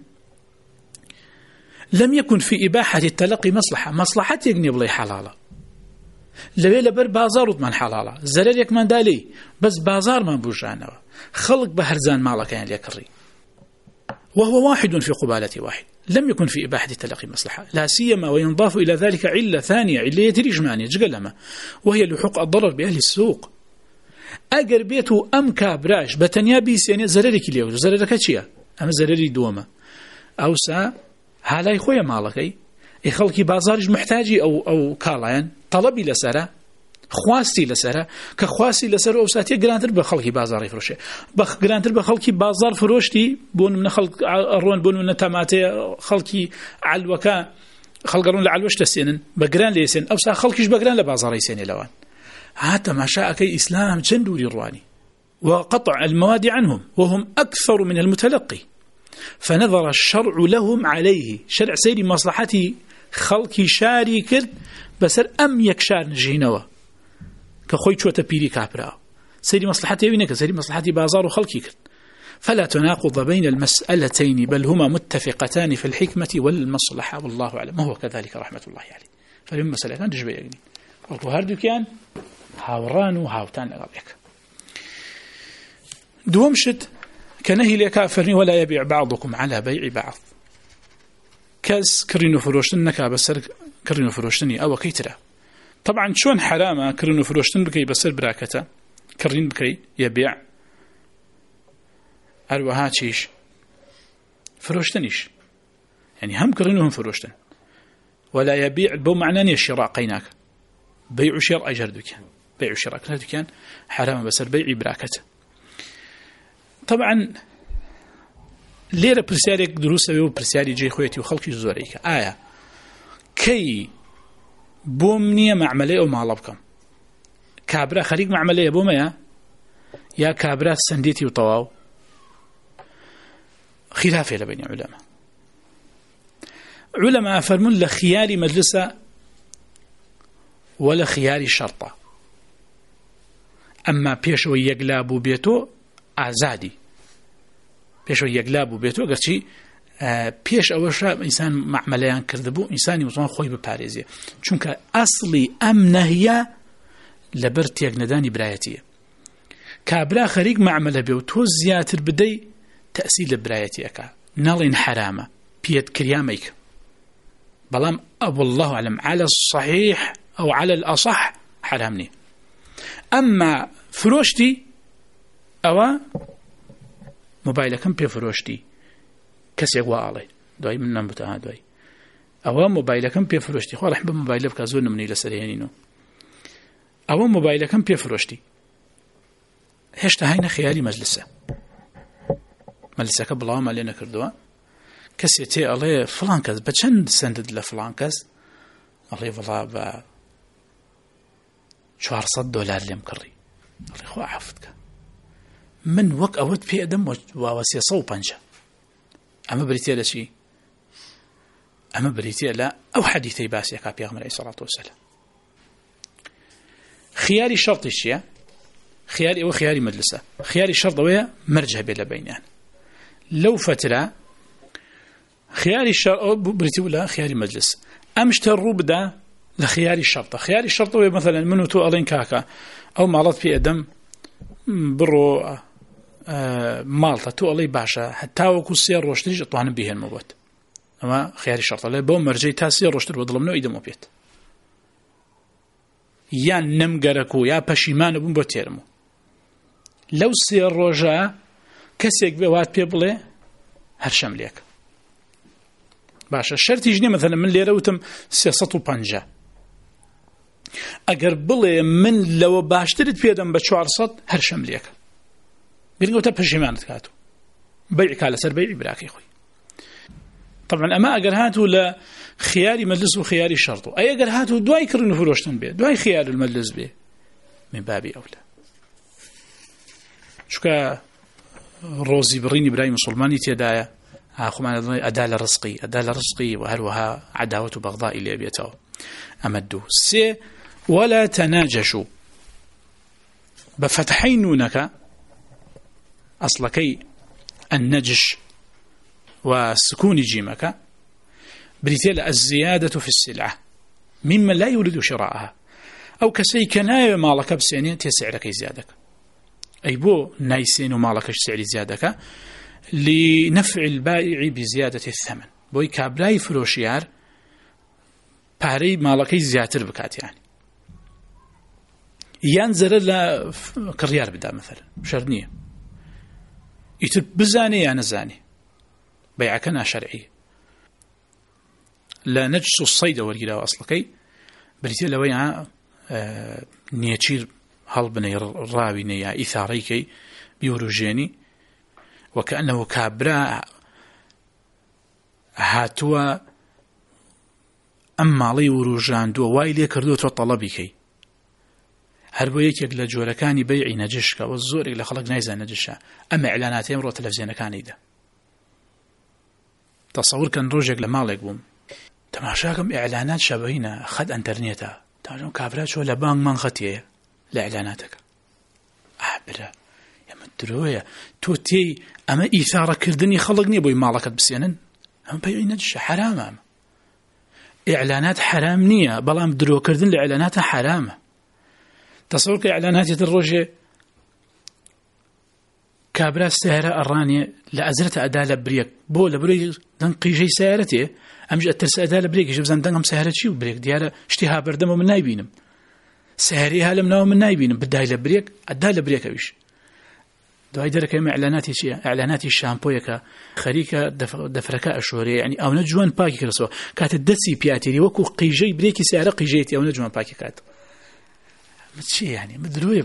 لم يكن في إباحة التلقي مصلحة يقني بلي حلالة لوي لبر بازار وضمان حلالة زرر يكمان دالي بس بازار ما بوجانه خلق بهرزان مالك يعني ليكري وهو واحد في قبالة واحد. لم يكن في إباحة التلقي مصلحة لا سيما وينضاف إلى ذلك علة ثانية علة ترجمانية جقلما وهي لحق الضرر بأهل السوق. أجر بيته أم كابراش بتنيا بيس يعني زررك اليوم زررك أشياء أما زرري دوما أو سا هالای خۆیە ماڵەکەی خەڵکی بازاریش محتاجی ئەو کاڵایەن تەڵەبی لەسەرە خواستی لەسەرە کە خواستی لەسەر ئەو ساتیە گرانتر بە خەڵکی بازاڕی فرۆشێ گرانتر بە خەڵکی بازار فرۆشتی بۆ منە خەڵک ئەڕۆن بۆ منە تەماتەیە خەڵکی عەلوەکە خەڵگەڕون لە عەلوەش دەسێنن بە گران لێسێن ئەوسا خەڵکیش بە گران لە بازاڕی سێنێ لەوان تەماشاکەی ئیسلام چەند دووری ڕوانی وقطع المواد عنهم وهم أكثر من المتلقي فنظر الشرع لهم عليه شرع سيري مصلحتي خلقي شاري كرد بسر أم يكشار نجينوا كخوي شوة بيري كابرا سيري مصلحتي بينك سيري مصلحتي بازار خلقي كرد فلا تناقض بين المسألتين بل هما متفقتان في الحكمة والمصلحة والله أعلم وهو كذلك رحمة الله عليه فالهم مسألة كان تجبه يقنين والكهاردو كان هاوران وهاوتان لغابيك دومشت كنهي لكافرني ولا يبيع بعضكم على بيع بعض كاس كرينو فروشتن نكا بسر كرينو فروشتني أو كيترا طبعا شون حرامة كرينو فروشتن بكي بسر براكته كرين بكي يبيع أروها تشيش فروشتنيش يعني هم كرينو هم فروشتن ولا يبيع بو معناني الشراء قيناك بيع شراء أجر دكان بيع شراء كنا دكان حرامة بسر بيع براكته طبعا ليرة برسالك دروسة وبرسالي جي خويتي وخلقي زوريك كي بومنية معملية ومعلبكم كابرا خريق معملية بومية يا كابرا سنديتي وطواو خلافة لبين علماء فرمون لخيار مجلسة ولا خيار شرطة أما بيشو يقلابو بيتو ئازادی پێشەوە یەکلا بوو بێتەوە گەرچی پێش ئەوەشە ئینسان معاملەیان کردبوو ئینسانی وتوان خۆی بپارێزێ چونکە ئەسڵی ئەم نەهیە لەبەر تێکنەدانی برایەتیە کابرا خەریک معاملە بێ و تۆ زیاتر بدەی تەئسیر لە برایەتیەکە نەڵێن حرامە پێت کریامەیک بەڵام والله أعلم على الصحيح أو على الأصح حرامني أما فروشتي أو موبايل كم بيفروشتي كسيق وعلي دوي من نمبتها دوي أو موبايل كم بيفروشتي خو رح بموبايل بكازون مني لسريانينو أو موبايل كم بيفروشتي هشتا هينا خيالي مجلسة كبلا ما لنا كردوا كسيتي الله فلان كز بچند سندد لفلان كز الله والله ب $400 اللي مكري الله خو عفتك من وك أود في أدم ووسي صوبانجا أما بريتيا لشي أما بريتيا لا أو حديثي باسي كابي عليه الصلاة والسلام خياري شرط الشيء خياري أو خياري مجلسة خياري شرط ويا مرجع بين بينان لو فترة خياري الشرط أو بريتي ولا خياري مجلس أمشتر بدا لخياري الشرط خياري الشرط ويا مثلا منو تو ألين كاكا أو معرض في أدم برو مالطة تو الله باشا حتى وكو سير روشتريج اطوان به الموت أما خياري الشرط لا بوم مرجي تاسير روشتر وظلمنا إذا مو بيت يا نمجركو يا بشيمان بوم بتيرمو لو سير روجا كسيك بوات بيبلي هرشم ليك باشا الشرط يجني مثلا من ليرة وتم سياسة بانجا أجر بلي من لو باشتريت في دم ب400 هرشم ليك قلنا وتبشيمان تكاتو بيعك على سر بيع براكي خوي طبعا أما أجر هاتوا لخياري مجلس وخياري شرط أي أجر هاتوا دواي كرنو فروشتن بيه دواي خيار المجلس بيه من باب أولى شكا روزي بريني براي مسلماني تيدايا أخوان أدال رزقي وهلوها عداوة بغضاء اللي أبيته أمدو سي ولا تناجشوا بفتحين نونك أصلكي النجش وسكون جيمك بريتيل الزيادة في السلعة مما لا يريد شراءها أو كسي كناية مالك بسينين تسعرك زيادك أي بو نايسين ومالك سعر زيادك لنفع البائع بزيادة الثمن بوي كابلاي فروشيار باري مالكي زياتر بكات يعني ينزل لا كريار بدا مثلا شرنيه يتب بزاني يعني زاني بيعك أنا شرعي لا نجس الصيد والجلا أصلكي بريتي لويا نيتشير هل بني الراوي نيا إثاريكي بيوروجيني وكأنه كابرا هاتوا أما لي وروجان دو وايلي كردو تو طلبيكي هربو يكيك لجوركاني بيعي نجشك والزوري لخلق نايزا نجشا أما إعلاناتي مرو تلفزيون كان إيدا تصور كان روجك لمالك بوم تماشاكم إعلانات شبهينا خد انترنيتا تماشاكم كابرات شو لبانك من خطيه لإعلاناتك أحبرا يا مدرويا توتي أما إثارة كردني خلقني بوي مالك بسينن أما بيعي نجشا حرام أما إعلانات حرام نية بلام درو كردن لإعلانات حرام تصور كإعلانات الروجة كابرا السهرة الرانية لأزرت أداة لبريك بو لبريك دنقي جي سهرتي أمج أترس أداة لبريك جبزان دنقم سهرة شي وبريك ديالا اشتها بردم ومن نايبينم سهريها لمنا ومن نايبينم بداي لبريك أداة لبريك أويش دواي درك إعلاناتي شي إعلاناتي الشامبويكا خريكا دفركاء الشهرية يعني أو نجوان باكي كرسوا كانت الدسي بياتيري وكو قيجي بريكي سهرة قيجيتي أو نجوان باكي كات متشي يعني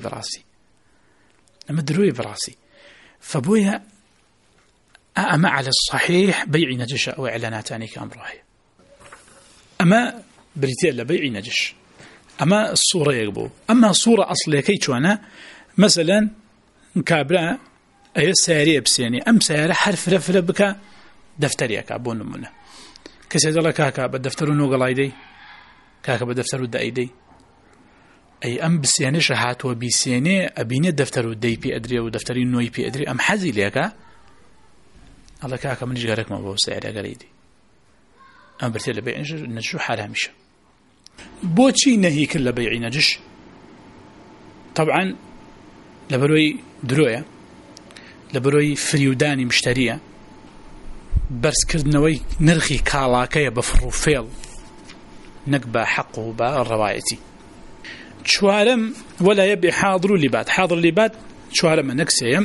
مدروية براسي فبويا أما على الصحيح بيع نجش أو إعلاناتاني كأمراهي أما بريتي ألا بيع نجش أما الصورة يقبو أما الصورة أصلية كي توانا مثلا كابرا أي سيارية بسياني أم سيارة حرف رفرة بك دفتريا كابون منا كسيد الله كاكا بدفترو نوغل ايدي كاكا بدفترو دا ايدي أي أم بسياني شهات وبيسياني أبيني دفترو دي بي أدري ودفتري نوي بي أدري أم حزي ليكا الله كاكا منيش غيرك ما بو سيارة غريدي أم برتي لبيع نجشو حرامش بوتشي نهي كل بيع نجش طبعا لبروي دروية لبروي فريوداني مشترية برس كردنوي نرخي كالاكي بفروفيل نقبى حقه بالروايتي شوارم ولا يبي حاضر لبات حاضر لبات شوارم نكسيم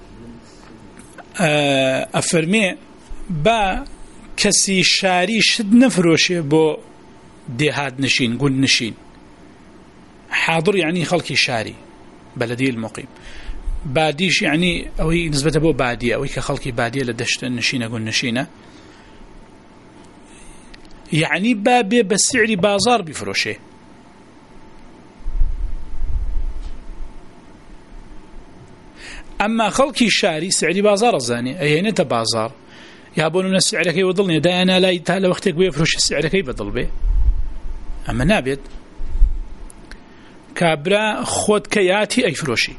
أفرمي با كسي شاري شد نفروشي بو ديهاد نشين قول نشين حاضر يعني خلقي شاري بلدي المقيم باديش يعني أو نسبة بو بادية أو كخلقي بادية لدشت نشينة قول نشينة يعني بابي بسعر بازار بفروشه أما خلقي شاري سعري بازار الزاني أي هنا بازار يابون من السعر كي يضلني دا أنا لا يتهلا وقتك بيفرش السعر كي بدل به أما نابد كابرا خود كياتي أي فروشي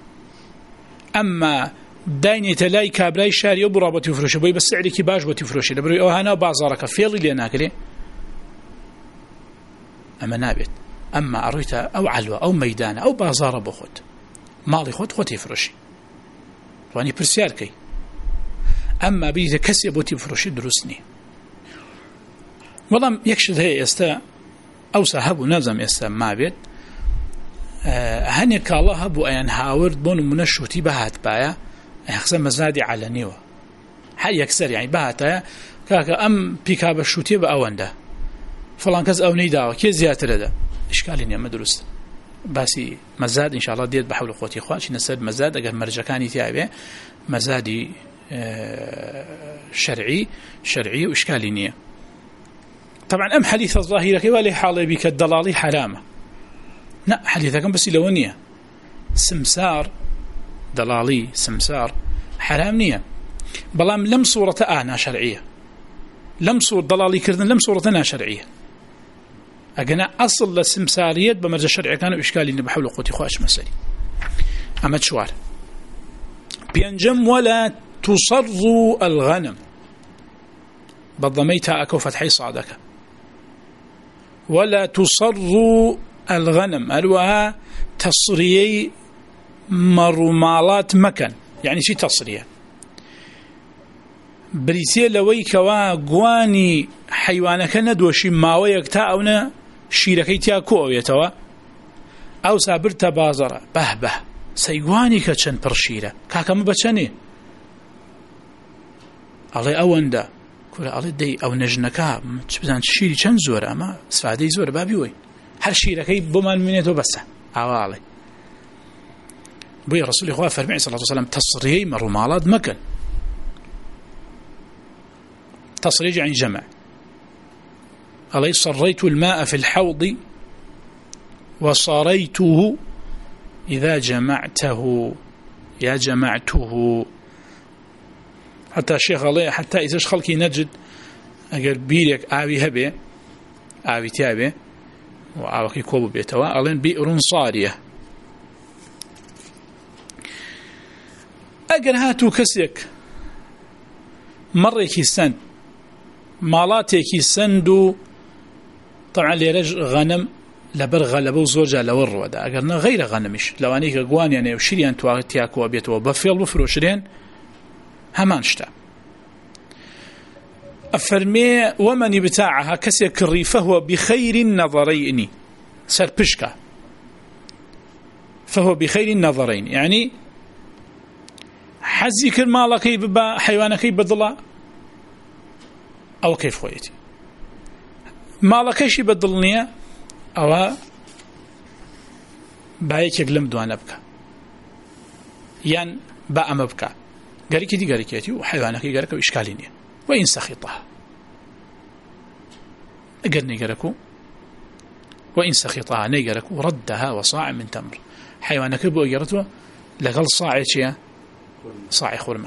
أما دايني تلاي كابراي شاري وبرابط يفروشي بي بس سعري كي باش بوتي فروشي لبري أو هنا بازارك فيلي اللي ناكلي أما نابد أما أرويتا أو علوة أو ميدان أو بازار بخود مالي خود يفروشي واني برسيار كي أما بيزا كسي بوتي فروشي دروسني والله يكشد هي يستا أوسا هبو نظم يستا ما بيت هنيك الله هبو أين هاورد بون منشوتي بهات بايا يخزن مزادي على نيوة حي يكسر يعني بهاتا كاكا أم بيكاب الشوتي بأواندا فلان كز أو نيداوة كي زيادة لده إشكالي نيا مدروس باسي مزاد إن شاء الله ديت بحول قوتي إخواتي نسد مزاد أجر مرجكاني تيابه مزادي شرعي وإشكالي نية طبعا أم حديث الظاهرة كيوالي حالي بك الدلالي حرامة لا حديثكم بس لونية سمسار دلالي سمسار حرام نية بلام لم صورة آنا شرعية لم صورة دلالي كردن لم صورتنا شرعية أجنا أصل للسمساريات بمرجع الشرع كانوا إشكالي إن بحول قوتي خواش مسألة أما تشوار بينجم ولا تصروا الغنم بالضميتها أكو فتحي صادك ولا تصروا الغنم ألوها تصريي مرمالات مكان يعني شي تصرية بريسية لويكوا قواني حيوانك ندوشي ماويك تاونا شيركي تياكو أو يتوا أو سابرت بازرة به سيقواني كتشن برشيرة كاكا مبتشني الله أوندا كورا على دي أو نجنكا تبدأ شيري كم زورة أما سفادي زورة بابيوي هل شيرة كي بمان منيته بس عوالي بي رسول الله فرمي صلى الله عليه وسلم تصريح مرمالات مكان تصريح عن جمع علي صريت الماء في الحوض وصريته إذا جمعته يا جمعته حتى الشيخ عليه حتى إذا خلقي نجد أقل بيرك آوي هبه آوي تابه وآوكي كوبو بيتوا ألين بئر صارية أقل هاتو كسيك مريكي سند مالاتيكي سندو طبعا ليرج غنم لبر غلبو زوجة لور ودا أقلنا غير غنمش لو أنيك قوان يعني وشريان تواغتياكو وبيتوا بفيل بفروشرين همانشتا أفرمي ومن بتاعها كسيكري فهو بخير النظرين سربشكا فهو بخير النظرين يعني حزيك المالكي ببا حيوانكي بدلا أو كيف خويتي مالكيش بدلنيا أو بايك يقلم دوان بك ين بقى مبكى قالك دي قالكيتي وحيوانك قالك وإشكاليني وإن سخطها قالني قالكو وإن سخطها ني قالكو ردها وصاع من تمر حيوانك بو قالته لقل صاعي شيا صاعي خورمه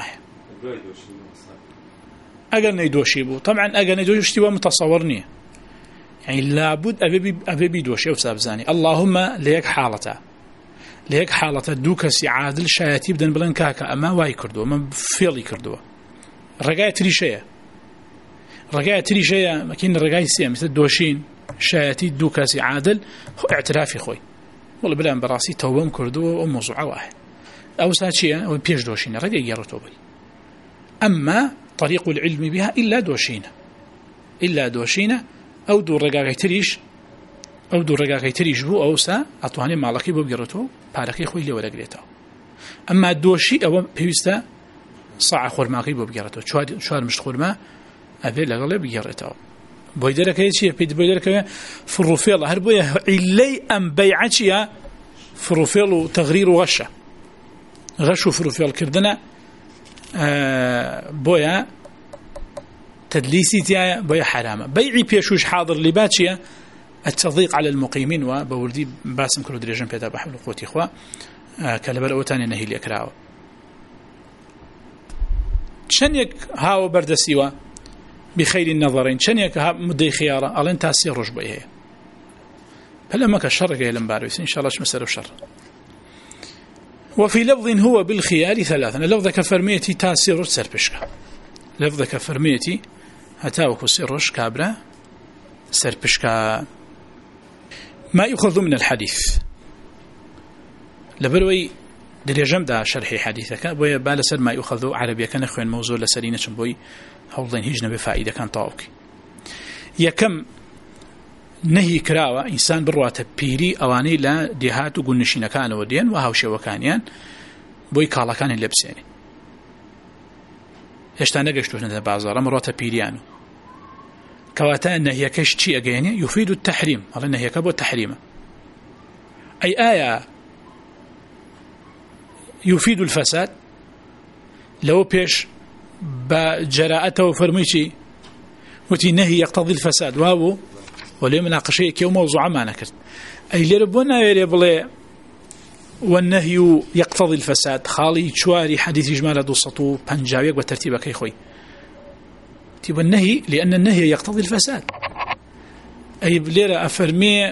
أقلني دوشيبو طبعا أقلني دوشي ومتصورني يعني لابد أبي دوشي وسابزاني اللهم ليك حالته ليك حالة دوكسي عادل شايتي بدن بلن كاكا أما واي كردو أما فيلي كردو رقاية تري شيء مكين الرقاية سيا مثل دوشين شايتي دوكسي عادل هو اعترافي خوي والله بلا براسي توبم كردو وموضوع واحد أو ساتشيا أو بيش دوشين رقاية يارتو بي أما طريق العلم بها إلا دوشين أو دو رقاية تريش أو دو رقاقي تريش بو أو سا أطواني مالكي بو بيرتو باركي خوي لي ولا قريتو أما دوشي أو بيوستا صاع خورماكي بو بيرتو شوار مش خورما أبي لغلب بيرتو بويدرك هيك بويدرك فروفيل هربويا علي أم بيعتيا فروفيل وتغرير غشة غشو فروفيل كردنا بويا تدليسي تيا بويا حرامة بيعي بيشوش حاضر لباتيا التضييق على المقيمين وبوردي باسم كل درجة بيتا بحول قوتي إخوة كالبر أوتاني نهي لأكراو شنيك هاو بردسيوا بخير النظرين شنيك ها مدي خيارة ألين تاسير رجبه هي فلما كالشر قيلن باروس إن شاء الله شمسر الشر وفي لفظ هو بالخيار ثلاثا لفظ كفرميتي تاسير سربشكا لفظ كفرميتي هتاوكو سيرش كابرا سربشكا ما يؤخذ من الحديث لبروي درجم دا شرح حديثك بوي بالسر ما يؤخذ عربيا كان خوين موضوع لسرينه بوي هولين هيجنا بفائده كان طاوك يا كم نهي كراوه انسان بروات بيري اواني لا ديهات وقنشين كان ودين وهاوشه وكانيان بوي كالا كان لبسيني هشتا نقشتو هنا بازار مروات بيريانو كواتا النهي كشتي أجيني يفيد التحريم قال النهي كبو التحريم أي آية يفيد الفساد لو بيش بجراءته وفرميشي وتي نهي يقتضي الفساد وابو ولي مناقشة كيو موضوع ما نكرت أي لربنا يريبلي والنهي يقتضي الفساد خالي شواري حديث إجمال دوسطو بنجاويك بترتيبك يا خوي تبقى النهي لأن النهي يقتضي الفساد أي بليرة أفرمي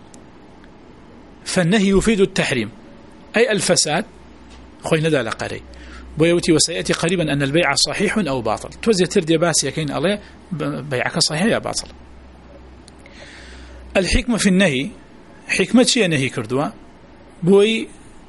فالنهي يفيد التحريم أي الفساد خوي ندى لقري بيوتي وسيأتي قريبا أن البيع صحيح أو باطل توزي تردي باسي كين عليه بيعك صحيح يا باطل الحكمة في النهي حكمة شيء نهي كردوا بوي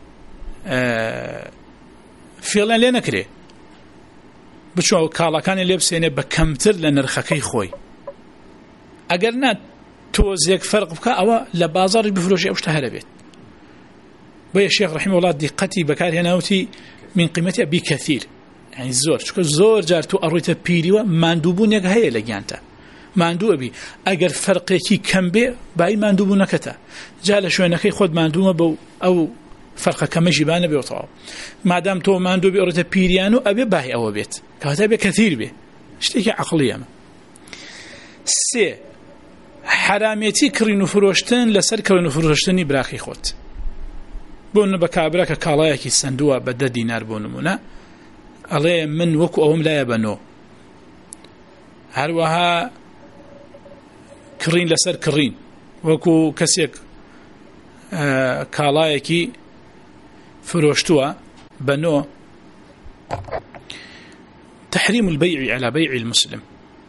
فعلا لنا كري بشو كالا كان لبسينه بكمتر لنرخكي خوي اگرنا توزيك فرق بك او لبازار بفروش اشتهر بيت بيا الشيخ رحمه الله دقتي بكار هناوتي من قيمتها بكثير يعني زۆر جار تو ئەڕۆیتە پیریوە ماندووبوونێک هەیە لە گیانتە ماندووە بی ئەگەر فەرقێکی کەم بێ بای ماندووبوونەکەتە جا لە شوێنەکەی خۆت ماندوومە بەو ئەو فەرقە کەمەژی بانە بێتەوە مادام تۆ ماندوو بێ ئەڕۆیتە پیریان و ئەبێ بای ئەوە بێت کەواتە بێ کەثیر بێ شتێکی عەقڵی ئەمە سێ حرامێتی کڕین و فرۆشتن لەسەر کڕین و فرۆشتنی براکەی خۆت بۆ بە کابرا کە کاڵایەکی سندووە بە 10 دینار بۆ نمونە ئەڵێ من وەکو ئەوم لایە بەنۆ هەروەها کڕین لەسەر کڕین وەکو کەسێک کاڵایەکی فرۆشتووە بەنۆ تحريم البيع على بيع المسلم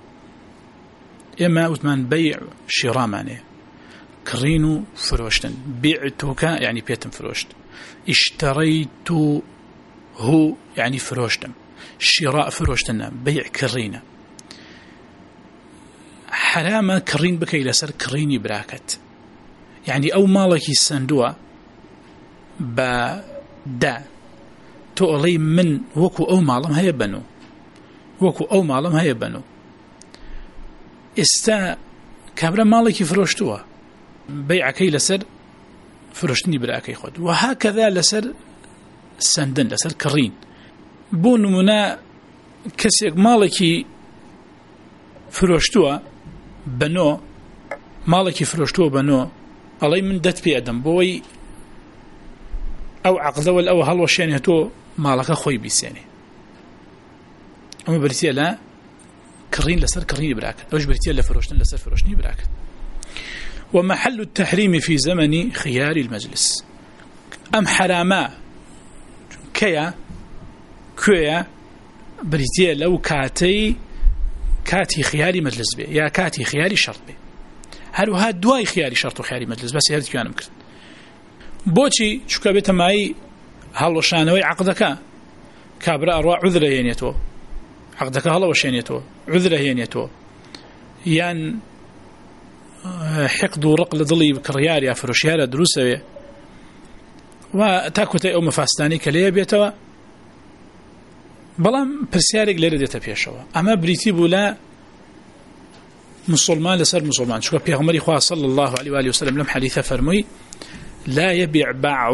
إما أثمان بيع شراء معناه كرينو فروشتن بعتك يعني بيتم فروشت اشتريته يعني فروشتم شراء فروشتنا بيع كرينة حرام كرين بك إلى سر كريني براكت يعني أو مالك الصندوق بدا تقولي من وكو أو مالم هي بنو وكو أو مالم هي بنو استا كابرا مالكي فروشتوها بيعكي لسر فروشتني براكي خود وهكذا لسر سندن لسر كرين بون منا كسيك مالكي فروشتوها بنو مالكي فروشتوها بنو الله من دت بي ادم بوي او عقد ولا او هلوشين تو مالك خوي بيساني اما بريتي لا كرين لسر كرين براكت اوش بريتي لا فروشتن لسر فروشني براكت ومحل التحريم في زمن خيار المجلس ام حراما كيا بريتي لو كاتي خياري مجلس بي يا كاتي خياري شرط بي هل وها دواي خياري شرط وخياري مجلس بس هذا كان ممكن بوشي شو بيت معي هلو شانوي عقدك كابرا أرواع عذره ينيتو عقدك هلو شانيتو عذره ينيتو يان حقد ورقل ضلي بكريار يا فروشيارة دروسة وتاكوتي أو مفاستاني كليه بيتوا بلام برسيارك ليرة ديتا بيشوا أما بريتي بولا مسلمان لسر مسلمان شو بيغمري خواه صلى الله عليه وآله وسلم لم حديثة فرمي لا يبيع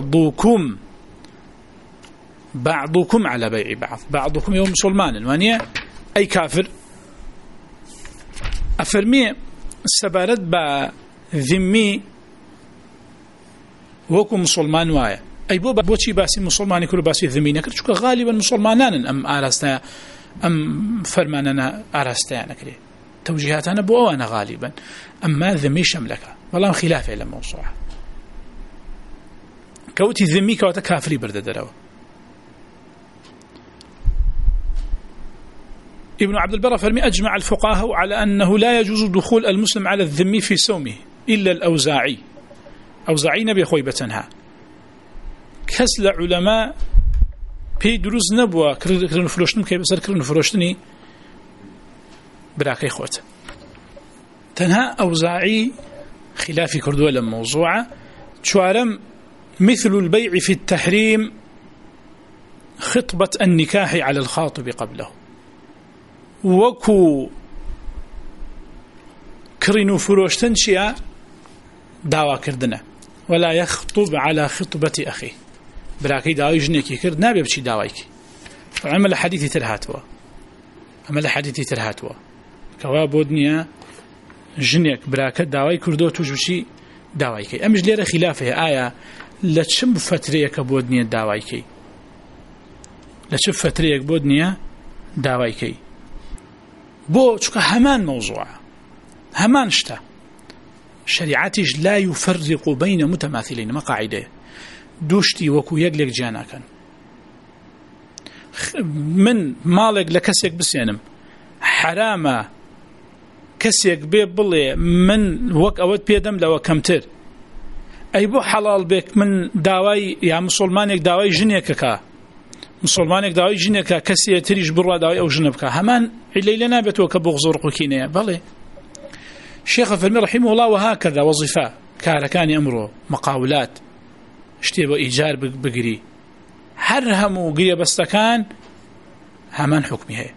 بعضكم على بيع بعضكم يوم مسلمان وانيا أي كافر أفرمي السبارت بذمي وكم مسلمان وايا أي بوشي باسي مسلمان يكون باسي ذمي نكر شو غالبا مسلمانان أم أرستا أم فرماننا أرستا نكري توجيهاتنا بو أنا غالبا أما ذمي شملك والله خلافه لما موضوع كوتي ذمي كوتا كافري برد دروا ابن عبد البر فرمي أجمع الفقهاء على أنه لا يجوز دخول المسلم على الذمي في صومه إلا الأوزاعي أوزاعي نبي خوي بتنها كسل علماء بي دروز نبوة كرن فروشتن كي بسر كرن فروشتني براكي خوت تنها أوزاعي خلافي كردوة للموضوع شوارم مثل البيع في التحريم خطبة النكاح على الخاطب قبله وكو كرينو فروشتن شيا دعوة كردنا ولا يخطب على خطبة أخيه براكي دعوة جنيكي كرد نابي بشي دعويكي عمل حديثي ترهاتوا كوا بودنيا جنيك براكت دعوة كردو توجبشي دعويكي أمج ليرة خلافه آية لتشم فتريك بودنيا دعويكي لتشم فتريك بودنيا دعويكي بو چکه همان موضوع همان شتا شريعتش لا يفرق بين متماثلين ما قاعده دوشتي وكو يقلق جانا كان من مالك لكسيك بسينم حرامة كسيك بيبلي من وك أود بيدم لو كمتر أي بو حلال بك من داوي يا مسلمانك داوي جنيكك مسلمانك داوي جنك كسي تريج برا داوي او جنبك همان الليلنا بتوك بغزور قكينه بلى الشيخ فرمي رحمه الله وهكذا وظيفه كان امره مقاولات اشتبه ايجار بقري حرهم وقري بستكان همان حكمي هي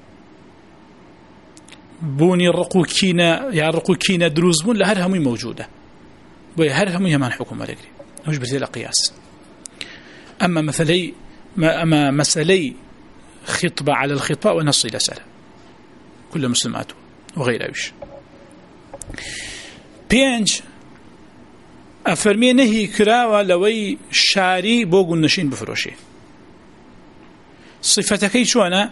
بوني الرقوكينا يا الرقوكينا دروز بون لهر همي موجودة بوي هر همي همان حكم مالك مش بزي قياس. أما مسألي خطبة على الخطبة ونص إلى سلام كل مسلماته وغير أيش. بينج أفرمي نهي كراوة لوي شاري بوغو النشين بفروشي صفتكي شو أنا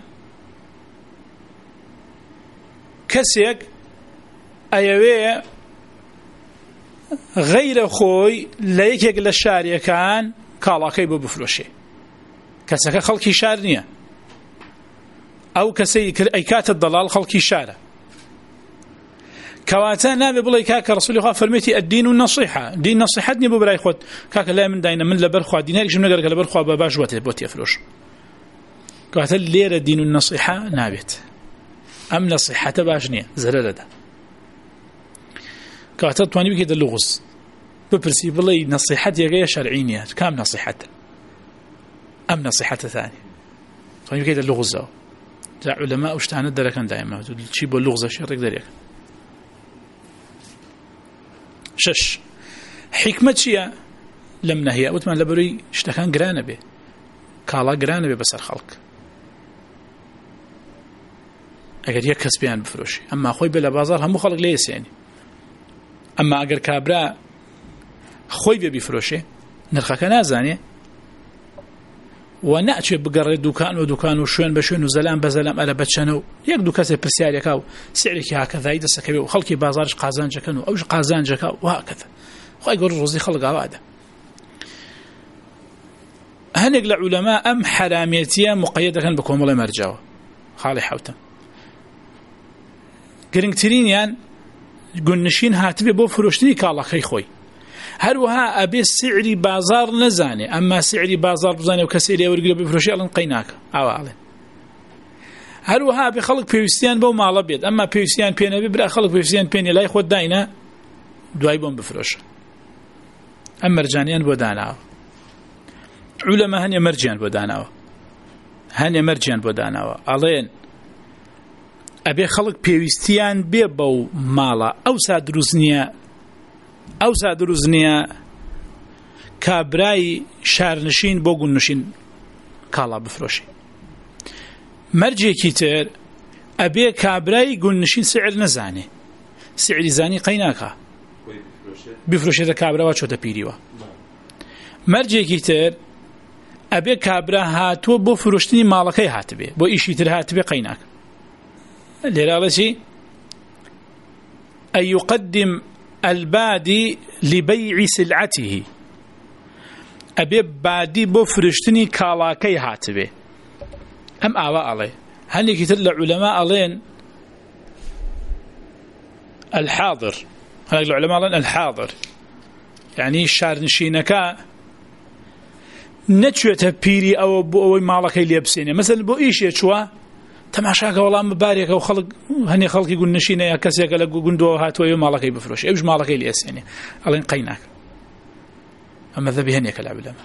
كسيك أيوه غير خوي ليكيك للشاري كان كالاكي بو بفروشي كسك خلقي شارنية أو كسي أيكات الضلال خلقي شارة كواتا نابي بلاي كاك رسول الله فرميتي الدين والنصيحة دين نصيحتني بو براي خود كاك لا من داينا من لبرخوا دينارك شنو نقدر لبرخوا باباش بوتي فلوش كواتا الليلة الدين والنصيحة نابت أم نصيحة باشنية زرر ده كواتا تواني بكيد اللغز ببرسي بلاي نصيحتي غير شرعينية كام نصيحته أم نصيحة ثانية تواني بكيد اللغز جاء علماء وشتانا دركان دائما تشيبوا اللغز شرق دريك شش حكمة شيء لم نهي وتمان لبري اشتكان قرانة به كالا قرانة به بسر خلق اگر یک کس بیان بفروشی اما خوی بلا بازار همو خلق لیس يعني اما اگر کابرا خوی بفروشی نرخه نازانه و نأچه بقرر دوکان و دوکان و شوين بشوين و زلام بزلام ألا بتشنو يك دوكاسي برسياري كاو سعرك هكذا يدس كبير وخلقي بازارش قازان جكنو أوش قازان جكاو وهكذا خوي يقول الرزي خلق هذا هنقل علماء أم حراميتيا مقيدة كان بكم ولا مرجعوا خالي حوتم قرنكترين يعني قلنشين هاتبي بو فروشتني كالله خي خوي هروها أبي سعري بازار نزاني أما سعري بازار بزاني وكسيري ورقل بفروشي ألن قيناك أوالي هروها أبي خلق بيوستيان بو مال أبيض أما بيوستيان بينا ببرأ خلق بيوستيان بيني لا يخود داينا دواي بون بفروش أما مرجانيان بوداناو علماء هني مرجان بوداناو هني مرجان بوداناو ألين أبي خلق بيوستيان بيبو مالا أو سادروزنيا كابراي شارنشين بوغن نشين كالا بفروشي مرجي كتير أبي كابراي قل نشين سعر نزاني سعر زاني قيناكا بفروشي دا كابرا واتشو تبيريوا مرجي كتير أبي كابرا هاتو بو فروشتني مالكي هاتبي بو إيشي تر هاتبي قيناك لرالتي أن يقدم البادي لبيع سلعته أبي بادي بفرشتني كالاكي هاتبه أم آواء عليه هل كتل علماء علين الحاضر هل العلماء علين الحاضر يعني الشارنشينكا نتشوة بيري أو مالكي ليبسيني مثلا بو إيش يتشوى تماشاك والله مبارك او خلق هني خلق يقول نشينا يا كسيك لا غندو هاتو يوم مالكي بفروش ايش مالكي ليس يعني الله قيناك اما ذبي هنيك العلماء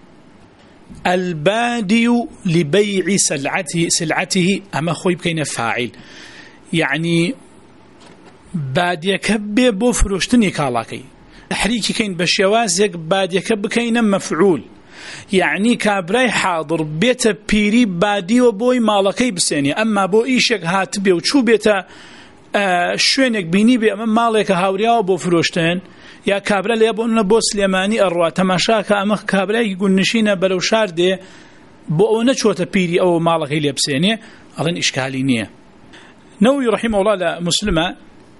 البادي لبيع سلعته اما خوي بكين فاعل يعني بادي كبي بفروشتني كالاكي تحريكي كاين بشواز يك بادي كبكين مفعول يعني كابراي حاضر بيت بيري بادي وبوي مالكي بسيني اما بو ايشك هاتبي وشو بيت شوينك بيني بي اما مالك هاوريا وبو فروشتين يا كابرا ليبون بو سليماني الروا تماشاك اما كابراي يقول نشينا بلو شاردي بو نشوت بيري او مالكي ليبسيني اظن اشكالي نيه نووي رحمه الله لمسلمه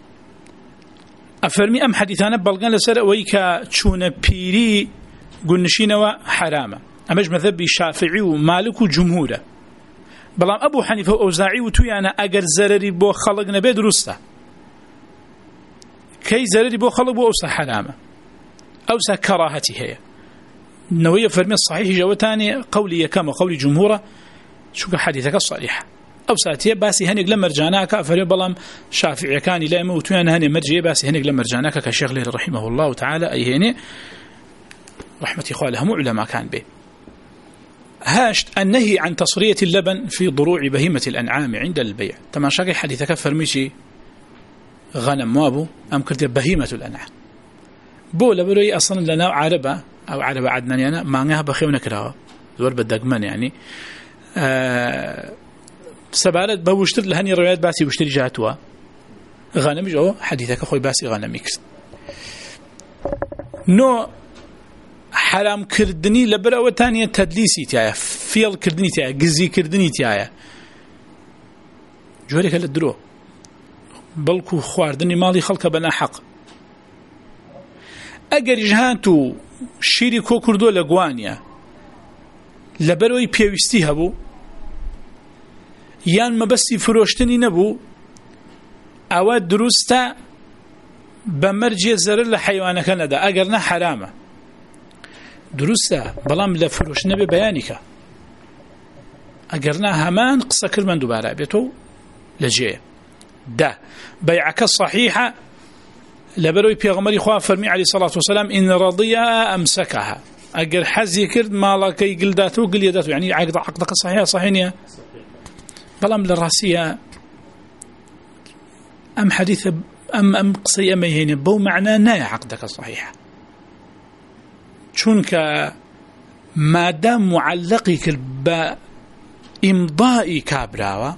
افرمي ام حديثانا بلغان لسر ويكا تشون بيري قلنشينوا حرامة أماش مذهب شافعي ومالك وجمهوره بلام أبو حنيفة وأوزاعي وتويانا أجر زرري بو خلقنا بدرسته كي زرري بو خلق بو أوسا حرامة أوسا كراهتي هي نوية فرمي الصحيح جوتاني قولي كما قولي جمهوره شو حديثك الصريح أوساتي باسي هنيق لمرجاناك فرمي بلام شافعي كان لا يموتويانا هني مرجي باسي هنيق لمرجاناك كشيخ لي رحمه الله تعالى أي هني رحمة إخوانه هم علماء كان به هاشت النهي عن تصرية اللبن في ضروع بهيمة الأنعام عند البيع. تمام شاكي حديثك فرميشي غنم وابو أم كرت بهيمة الأنعام بو لبروي أصلا لنا عربة أو عربة عدناني أنا معناها بخيو نكراها زور بدقمان يعني سبارت بوشتر لهني روايات باسي بوشتري جاتوا غنم جو حديثك أخوي باسي غنميكس نو حرام كردني لبرأ وتانية تدليسي تايا فيل كردني تايا قزي كردني تايا جوالك هل الدرو بلكو خواردني مالي خلق بنا حق اگر جهانتو شیرکو کردو لگوانیا لبروی پیوستی هبو یان مبستی فروشتنی نبو او درسته بمرجی زرر لحیوانک ندا اگر نه حرامه درسته بلام لفروشتنی به بیانیکا اگر نه همان قصه کرمن دوباره بیتو لجيه ده بيعك الصحيحة لبروي بيغمري خواه فرمي عليه الصلاة والسلام إن رضيها أمسكها أقر حزي كرد مالكي قلداته قل يداته يعني عقدك الصحيحة صحيحة بلام للراسية أم حديث أم قصي أم يهين بو معنى نايا عقدك الصحيحة چونك ما دام معلقي كرد بإمضائي كابراوة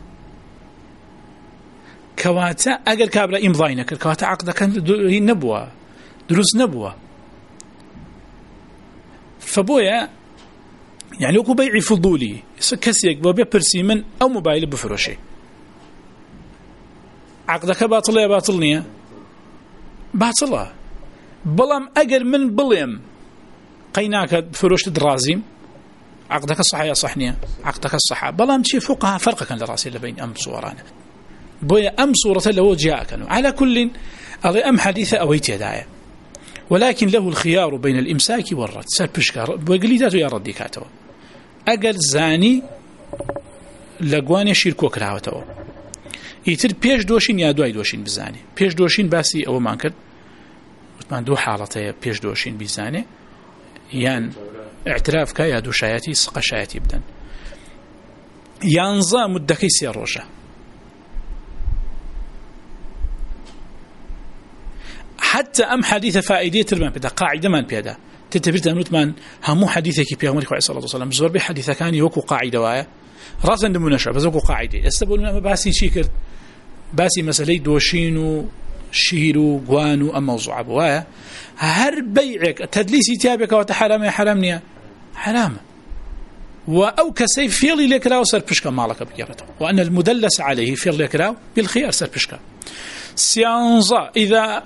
كواتا اگر كابرا امضاء نكر كواتا عقدك نبوه دروس نبوه فبويا يعني لو بيع فضولي كسيك ببرسي من او موبايل بفروشي عقدك باطل يا باطلني باطله بلام اگر من بليم قيناك بفروش درازيم عقدك الصحة يا صحنية عقدك الصحة بلام شي فوقها فرق كان لراسي لبين ام صورانا بويا أم صورة له جاء كانوا على كل أم حديثة أويت يدايا ولكن له الخيار بين الإمساك والرد سربشكار بقليداته يا ردي كاتوا أقل زاني لقواني شيركو كراوتوا يتر بيش دوشين يا دواي دوشين بزاني بيش دوشين باسي أو مانكر وثمان دو حالته بيش دوشين بزاني يان اعتراف كا يا دو شاياتي سقى شاياتي بدن يانزا مدكي سيروجه حتى أم حديث فائدة ترمان بدا قاعدة من بيدا تتبرت أنوت من همو حديثك بيغمرك عليه الصلاة والسلام زور بحديثة كان يوكو قاعدة وايا راسا نمونشع بس وكو قاعدة استبولنا ما باسي شيكر باسي مسألة دوشينو شيرو قوانو أم موضوع بوايا هر بيعك تدليسي تابك وتحرام يا حرامني حرام وأو كسيف فيلي لكراو سر بشكا مالك بجرته وأن المدلس عليه فيلي لكراو بالخيار سر بشكا سيانزا إذا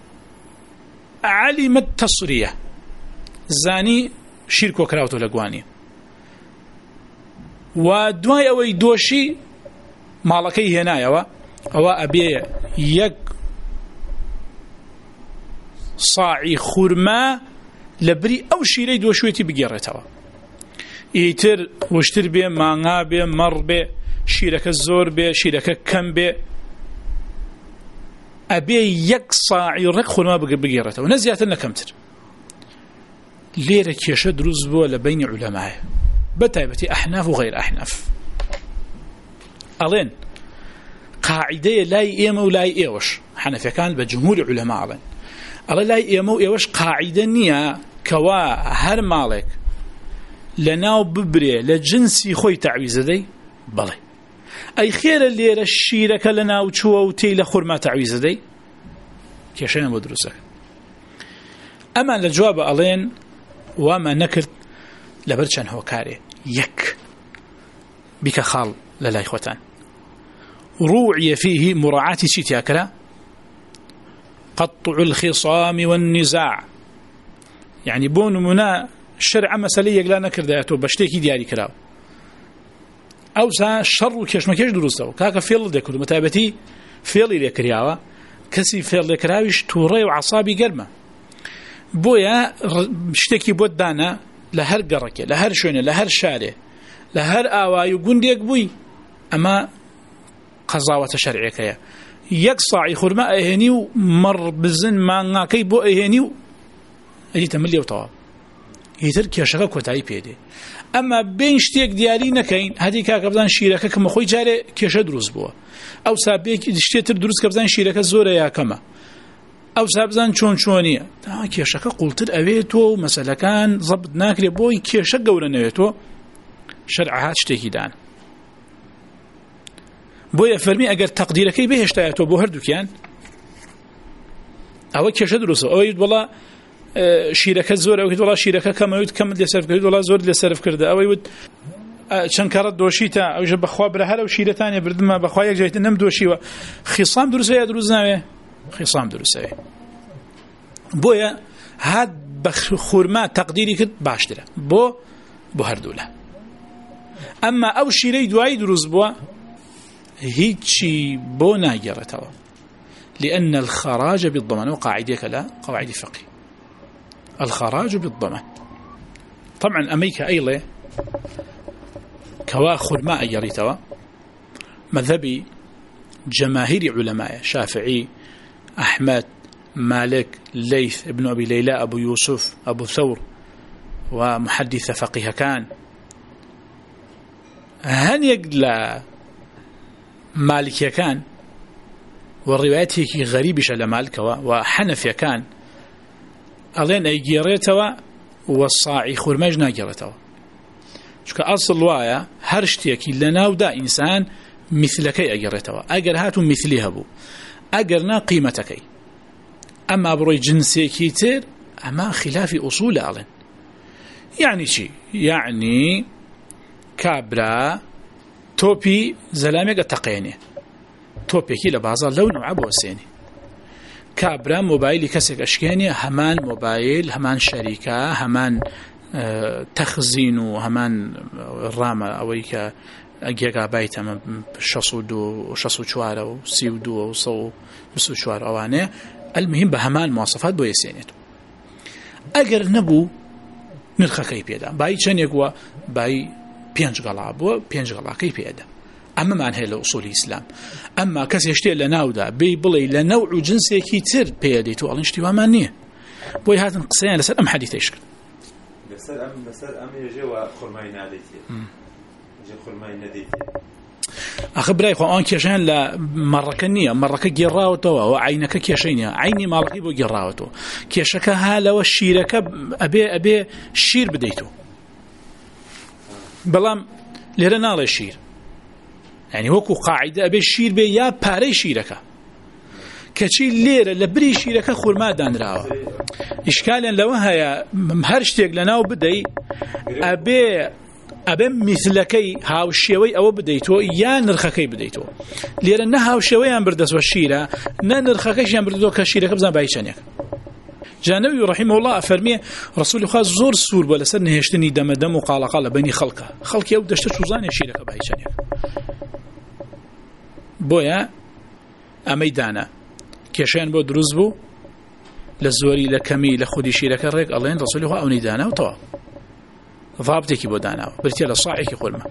علم التصرية زاني شركو كراوتو لقواني ودواي أوي دوشي مالكي هنايا أو أبي يك صاعي خرما لبري أو شيري دوشويتي بقيرتها يتر واشتر بي مانغا بي مر بي شيرك الزور بي شيرك كم بي أبي يقصى يرخل ما بقيرته ونزيات لنا كمتر ليرك يشد رزبه لبين علماء بتايبتي أحناف وغير أحناف ألين قاعدة لا يأمو ولا يأوش حنفي كان بجمهور علماء ألين ألا لا يأمو ويأوش قاعدة نية كوا هر مالك لناو ببري لجنسي خوي تعويز دي بلي أي خير اللي الشيرك لنا وشوا وتيل خرما تعويز دي كيشين مدرسك أما الجواب ألين وما نكرت لبرشان هو كاري يك بك خال للا إخوتان روعي فيه مراعاة شتياكلا قطع الخصام والنزاع يعني بون منا شرع مسألية لا نكر دايته بشتيكي دياري كلاو أو سا شر كيش ما كيش دروسه كاكا فيل ديكو متابتي فيل ليكرياوا كسي فيل ليكراويش توري وعصابي قرمه بويا شتكي بودانا لهر قركه لهر شونه لهر شارع لهر آواي وقنديك بوي أما قضاوة شرعية يقصع خرما اهني ومر بزن ما كي بو اهني اجي تملي وطواب هیتر کێشەکە کۆتایی پێدێ. ئەمە بین شتێک دیاری نەکەین هەدی کاکە بزان شیرەکە کەمە خۆی جارێ کێشە دروست بووە، ئەو سابێکی شتێتر دروست کە بزان شیرەکە زۆرە یا کەمە، ئەو سابزان چۆن چۆنیە کێشەکە قوڵتر ئەوێتەوە و مەسەلەکان زەبط ناکرێت بۆی کێشە گەورە نەوێتەوە. شەرع هات شتێکی دان بۆیە فەرمی ئەگەر تەقدیرەکەی بهێشتایەتەوە بۆ هەردووکیان ئەوە کێشە دروستە. ئەوەی وڵا شیرەکە زۆر ئەوەی وڵا شیرەکە کەمەوت کەم لێسەرف کرد وڵا زۆر لێسەرف کردە ئەوەی وت چەند کەڕەت دۆشیتە ئەوژە بەخوا برە هەرە و شیرەتانێ بردمە بەخوا یەک جایتە نەم دۆشیوە. خیسام دروستە یا دروست ناوێ؟ خیسام دروستەوێ. بۆیە هات بە خورما تەقدیری کرد باشترە بۆ هەردوو لە. ئەمما ئەو شیرەی دوایی دروست بووە هیچی بۆ ناگەڕێتەوە، لأن الخراج بالضمان وقاعدة لا قواعد فقه الخراج بالضمان. طبعا أمريكا أيضا كوا خرماء يريتوا مذهبي جماهير علماء شافعي أحمد مالك ليث ابن أبي ليلى أبو يوسف أبو ثور ومحدث فقيه كان هن يقل مالك كان والروايات هيك غريبة على مالك وحنفية كان أظن أيجيرتوا والصاعي خرماج ناجرتوا شو أصل وايا هرشتيك لنا ودا إنسان مثلك أجرتوا أجر هاتوا مثلها بو أجرنا قيمتك. أما بروي جنسي كتير أما خلاف أصول أظن يعني شي يعني كابرا توبي زلامي قتقيني توبي كي لبعضها لون وعبو سيني كابرا موبايلي كسك أشكيني همان موبايل همان شركة همان تخزين وهمان الرامة أويك جيجا بايت أما 62 64 و32 و 64 أوانه المهم بهمان مواصفات بو يسينيتو أجر نبو نرخا كي بيدا باي چن يقوى باي 5 غلا بو 5 غلا كي بيدا. أما معنى هي لأصول الإسلام. أما كسي يشتي لناودا بيبلي لنوع جنسي كتير بيديتو ألين شتي وامانية بوي هاتن قصيان لسر أم حديث يشكل لسر أم يجي وخرماي ناديتي يجي خرماي ناديتي أخبري خوان كيشان لا مركنية مركة جراوتو وعينك كيشينيا عيني مالكي بو جراوتو كيشك هالا والشيرك أبي الشير بديتو بلام لرنا على الشير يعني هو قاعدة أبي الشير بي يا باري شيرك كشي ليرة لبري شيرك خرما دان راو إشكالا لو هيا هرشتيق لنا وبدي أبي مثلكي هاوشيوي أو بديتو يا نرخكي بديتو لأن هاوشيوي أم بردس والشيرة نرخكيش أم بردو كشيرة كبزان بايشانيك. جانبي رحمه الله أفرمي رسول الله زور سور ولا سر هشتني دم وقال بيني خلق يود دشت شوزان شيرة بايشانيك بويا أميدانا كيشان بو دروز بو للزوري لكمي لخودي شيرة كريك الله رسول الله أو نيدانا وطوا ضابطك بودانا برتي لصاعك يقول ما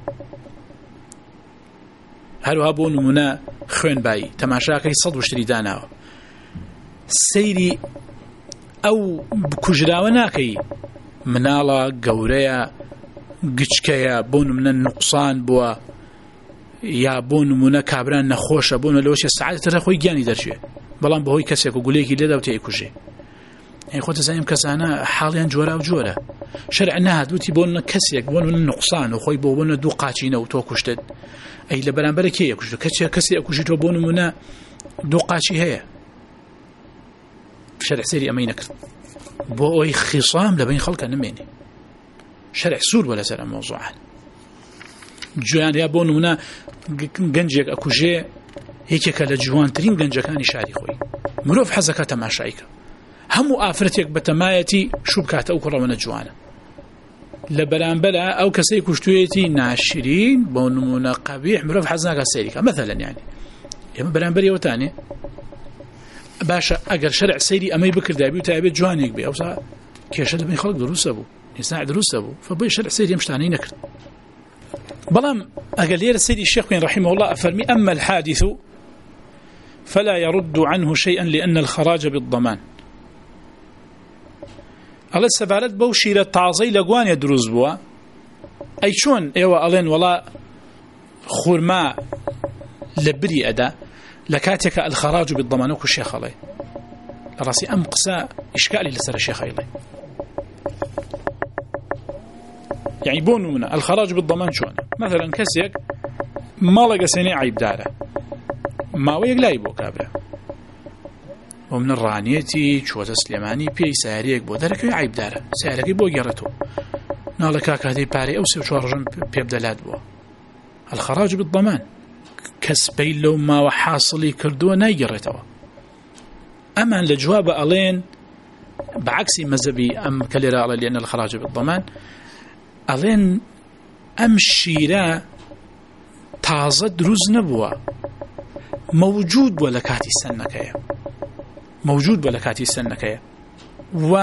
هل هابون منا خوين باي تماشاكي صد وشتري دانا سيري أو بكجراوناكي منالا قوريا قچكيا بون من النقصان بوا يا بون منا كابران نخوش بون لوش السعادة ترخوي جاني درجة بلان بهوي كسيك وقوليكي لذا وتيكوشي يعني خود زعيم كسانا حاليا جورا وجورا شرعنا دوتي بون كسيك بون النقصان وخوي بون دو قاچينه وتو كشتد اي لبرانبر كي يكشتو كسي اكوشيتو بون منا دو قاچي هي شرع سيري امينك بو اي خصام لبين خلق نميني شرع سور ولا سر موضوعا جوان يا بون منا گنجك اكوجي هيك كلا جوان ترين گنجكاني شاري خوي مروف حزكه تماشايك هم آفرتك بتمايتي شو بكات أو كرة من الجوانة لبلان بلا أو كسي كشتويتي ناشرين بونمونا قبيح مروف حزناك السيريكا مثلا يعني يما بلان بلي وتاني باشا أقر شرع سيري أمي بكر دابي وتابي جوانيك بي أوسا كيشا لبين خلق دروس أبو إنسان دروس أبو فبي شرع سيري يمشتاني نكر بلام أقر لير السيدي الشيخ رحمه الله أفرمي أما الحادث فلا يرد عنه شيئا لأن الخراج بالضمان الله سبارت بو شيرة تعزي لقوانيا دروز بوا أي شون إيوة ألين ولا خورما لبري أدا لكاتك الخراج بالضمانوك الشيخ علي راسي أم قساء إشكالي لسر الشيخ علي يعني بونو منا الخراج بالضمان شون مثلا كسيك ما لقى سنة عيب داره ما ويق يبو كابره ومن الرانيتي شوة سليماني بي ساريك بو دارك عيب داره ساريك بو جرته نالكاك هذه باري أو سوشارجن بيبدلات بو الخراج بالضمان كسبي لو ما وحاصلي كردوه نايجرته أما لجواب ألين بعكس مذهبي أم كاليرا لأن الخراج بالضمان ألين أم شيرا تازه دروز نبوه موجود ولا كاتي سنكيا موجود ولا كاتي سنكيا و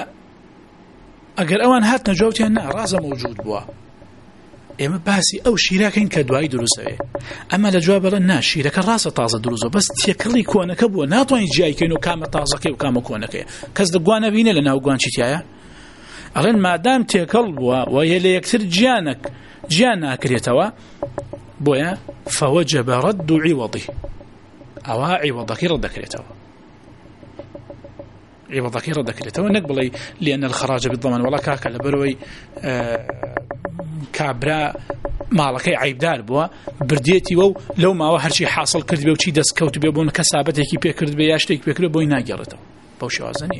اگر اوان هاتنا جوابتي ان رازه موجود بوا اما باسي او شيراكين كدواي دروسه اما لجواب لنا شيراك راسه تازه دروزه بس تيكلي كونك بو ناطوين جاي كينو كام تازه كي وكام كونك كز دغوانا بينه لنا وغوان شتيايا الان ما دام تيكل بوا وهي يكثر جانا كريتوا بويا فوجب رد عوضه أو عوضك ردك لتوا عوضك ردك لتوا نقبل لأن الخراج بالضمان ولا كاكا لبروي كابرا مالك عيب دار بوا برديتي و لو ما هر شيء حاصل كرد بي وشي دسكوت بي بون كسابتك بي كرد بي ياشتك بي كرد بو يناجرته بوشي وازنيه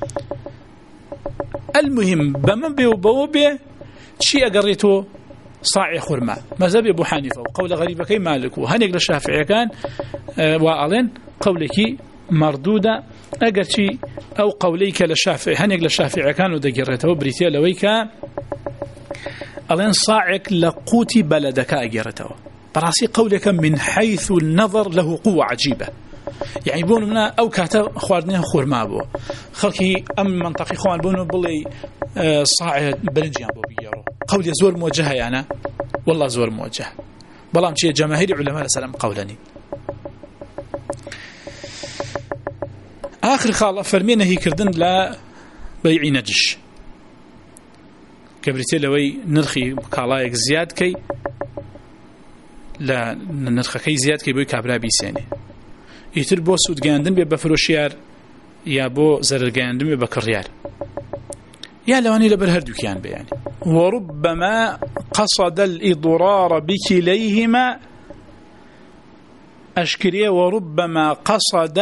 المهم بمن بي وبو بي شي اقريته صاعي خرما مذهب أبو حنيفة وقول غريبة كي مالك وهنيك للشافعي كان وألين قولك مردودة أجرتي أو قوليك للشافعي هنيك للشافعي كان ودقرته بريتيا لويك ألين صاعك لقوتي بلدك أجرته براسي قولك من حيث النظر له قوة عجيبة يعني بون منا أو كاتب خواردني خرما بو خلقي أم منطقي خوان بونو بلي صاع بلنجيان بو بيجرو قولي زور موجهة يعني والله زور موجه بلام شيء جماهير علماء السلام قولني آخر خال فرمينا هي كردن لا بيع نجش كبرتي لوي نرخي كالايك زياد كي لا نرخي كي زياد كي بوي كابرا بيساني يتر بو سود جاندن بفروشيار يا بو زر جاندن بكريار يا لواني لبر هردو كيان بيعني وربما قصد الإضرار بكليهما أشكريه وربما قصد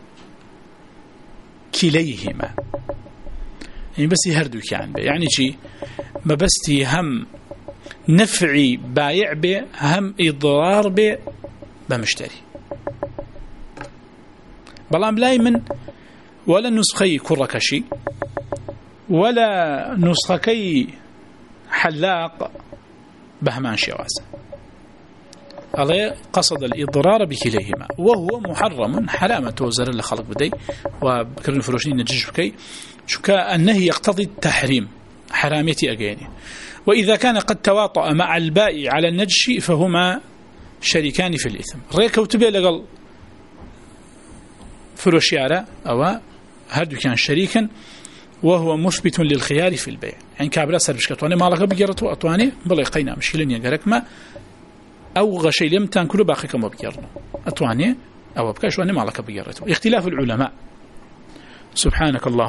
كليهما يعني بس هردو كيان بي يعني شي ما بستي هم نفعي بايع بي هم إضرار بي بمشتري بلام لاي من ولا نسخي كركشي ولا نسخكي حلاق بهمان شواسة عليه قصد الإضرار بكليهما وهو محرم حرامة وزر لخلق بدي وبكر الفروشين نجيش بكي شكا النهي يقتضي التحريم حراميتي أجاني وإذا كان قد تواطأ مع البائع على النجش فهما شريكان في الإثم ريكو تبي لقل فروشيارة أو هردو كان شريكا وهو مثبت للخيار في البيع يعني كابرا سربش كتواني مالك بقيرته أتواني بلا يقينا مشكلين يقرك ما أو غشي لم تنكلوا باقيك ما بقيرنا أتواني أو بكاش واني مالك بقيرته اختلاف العلماء سبحانك اللهم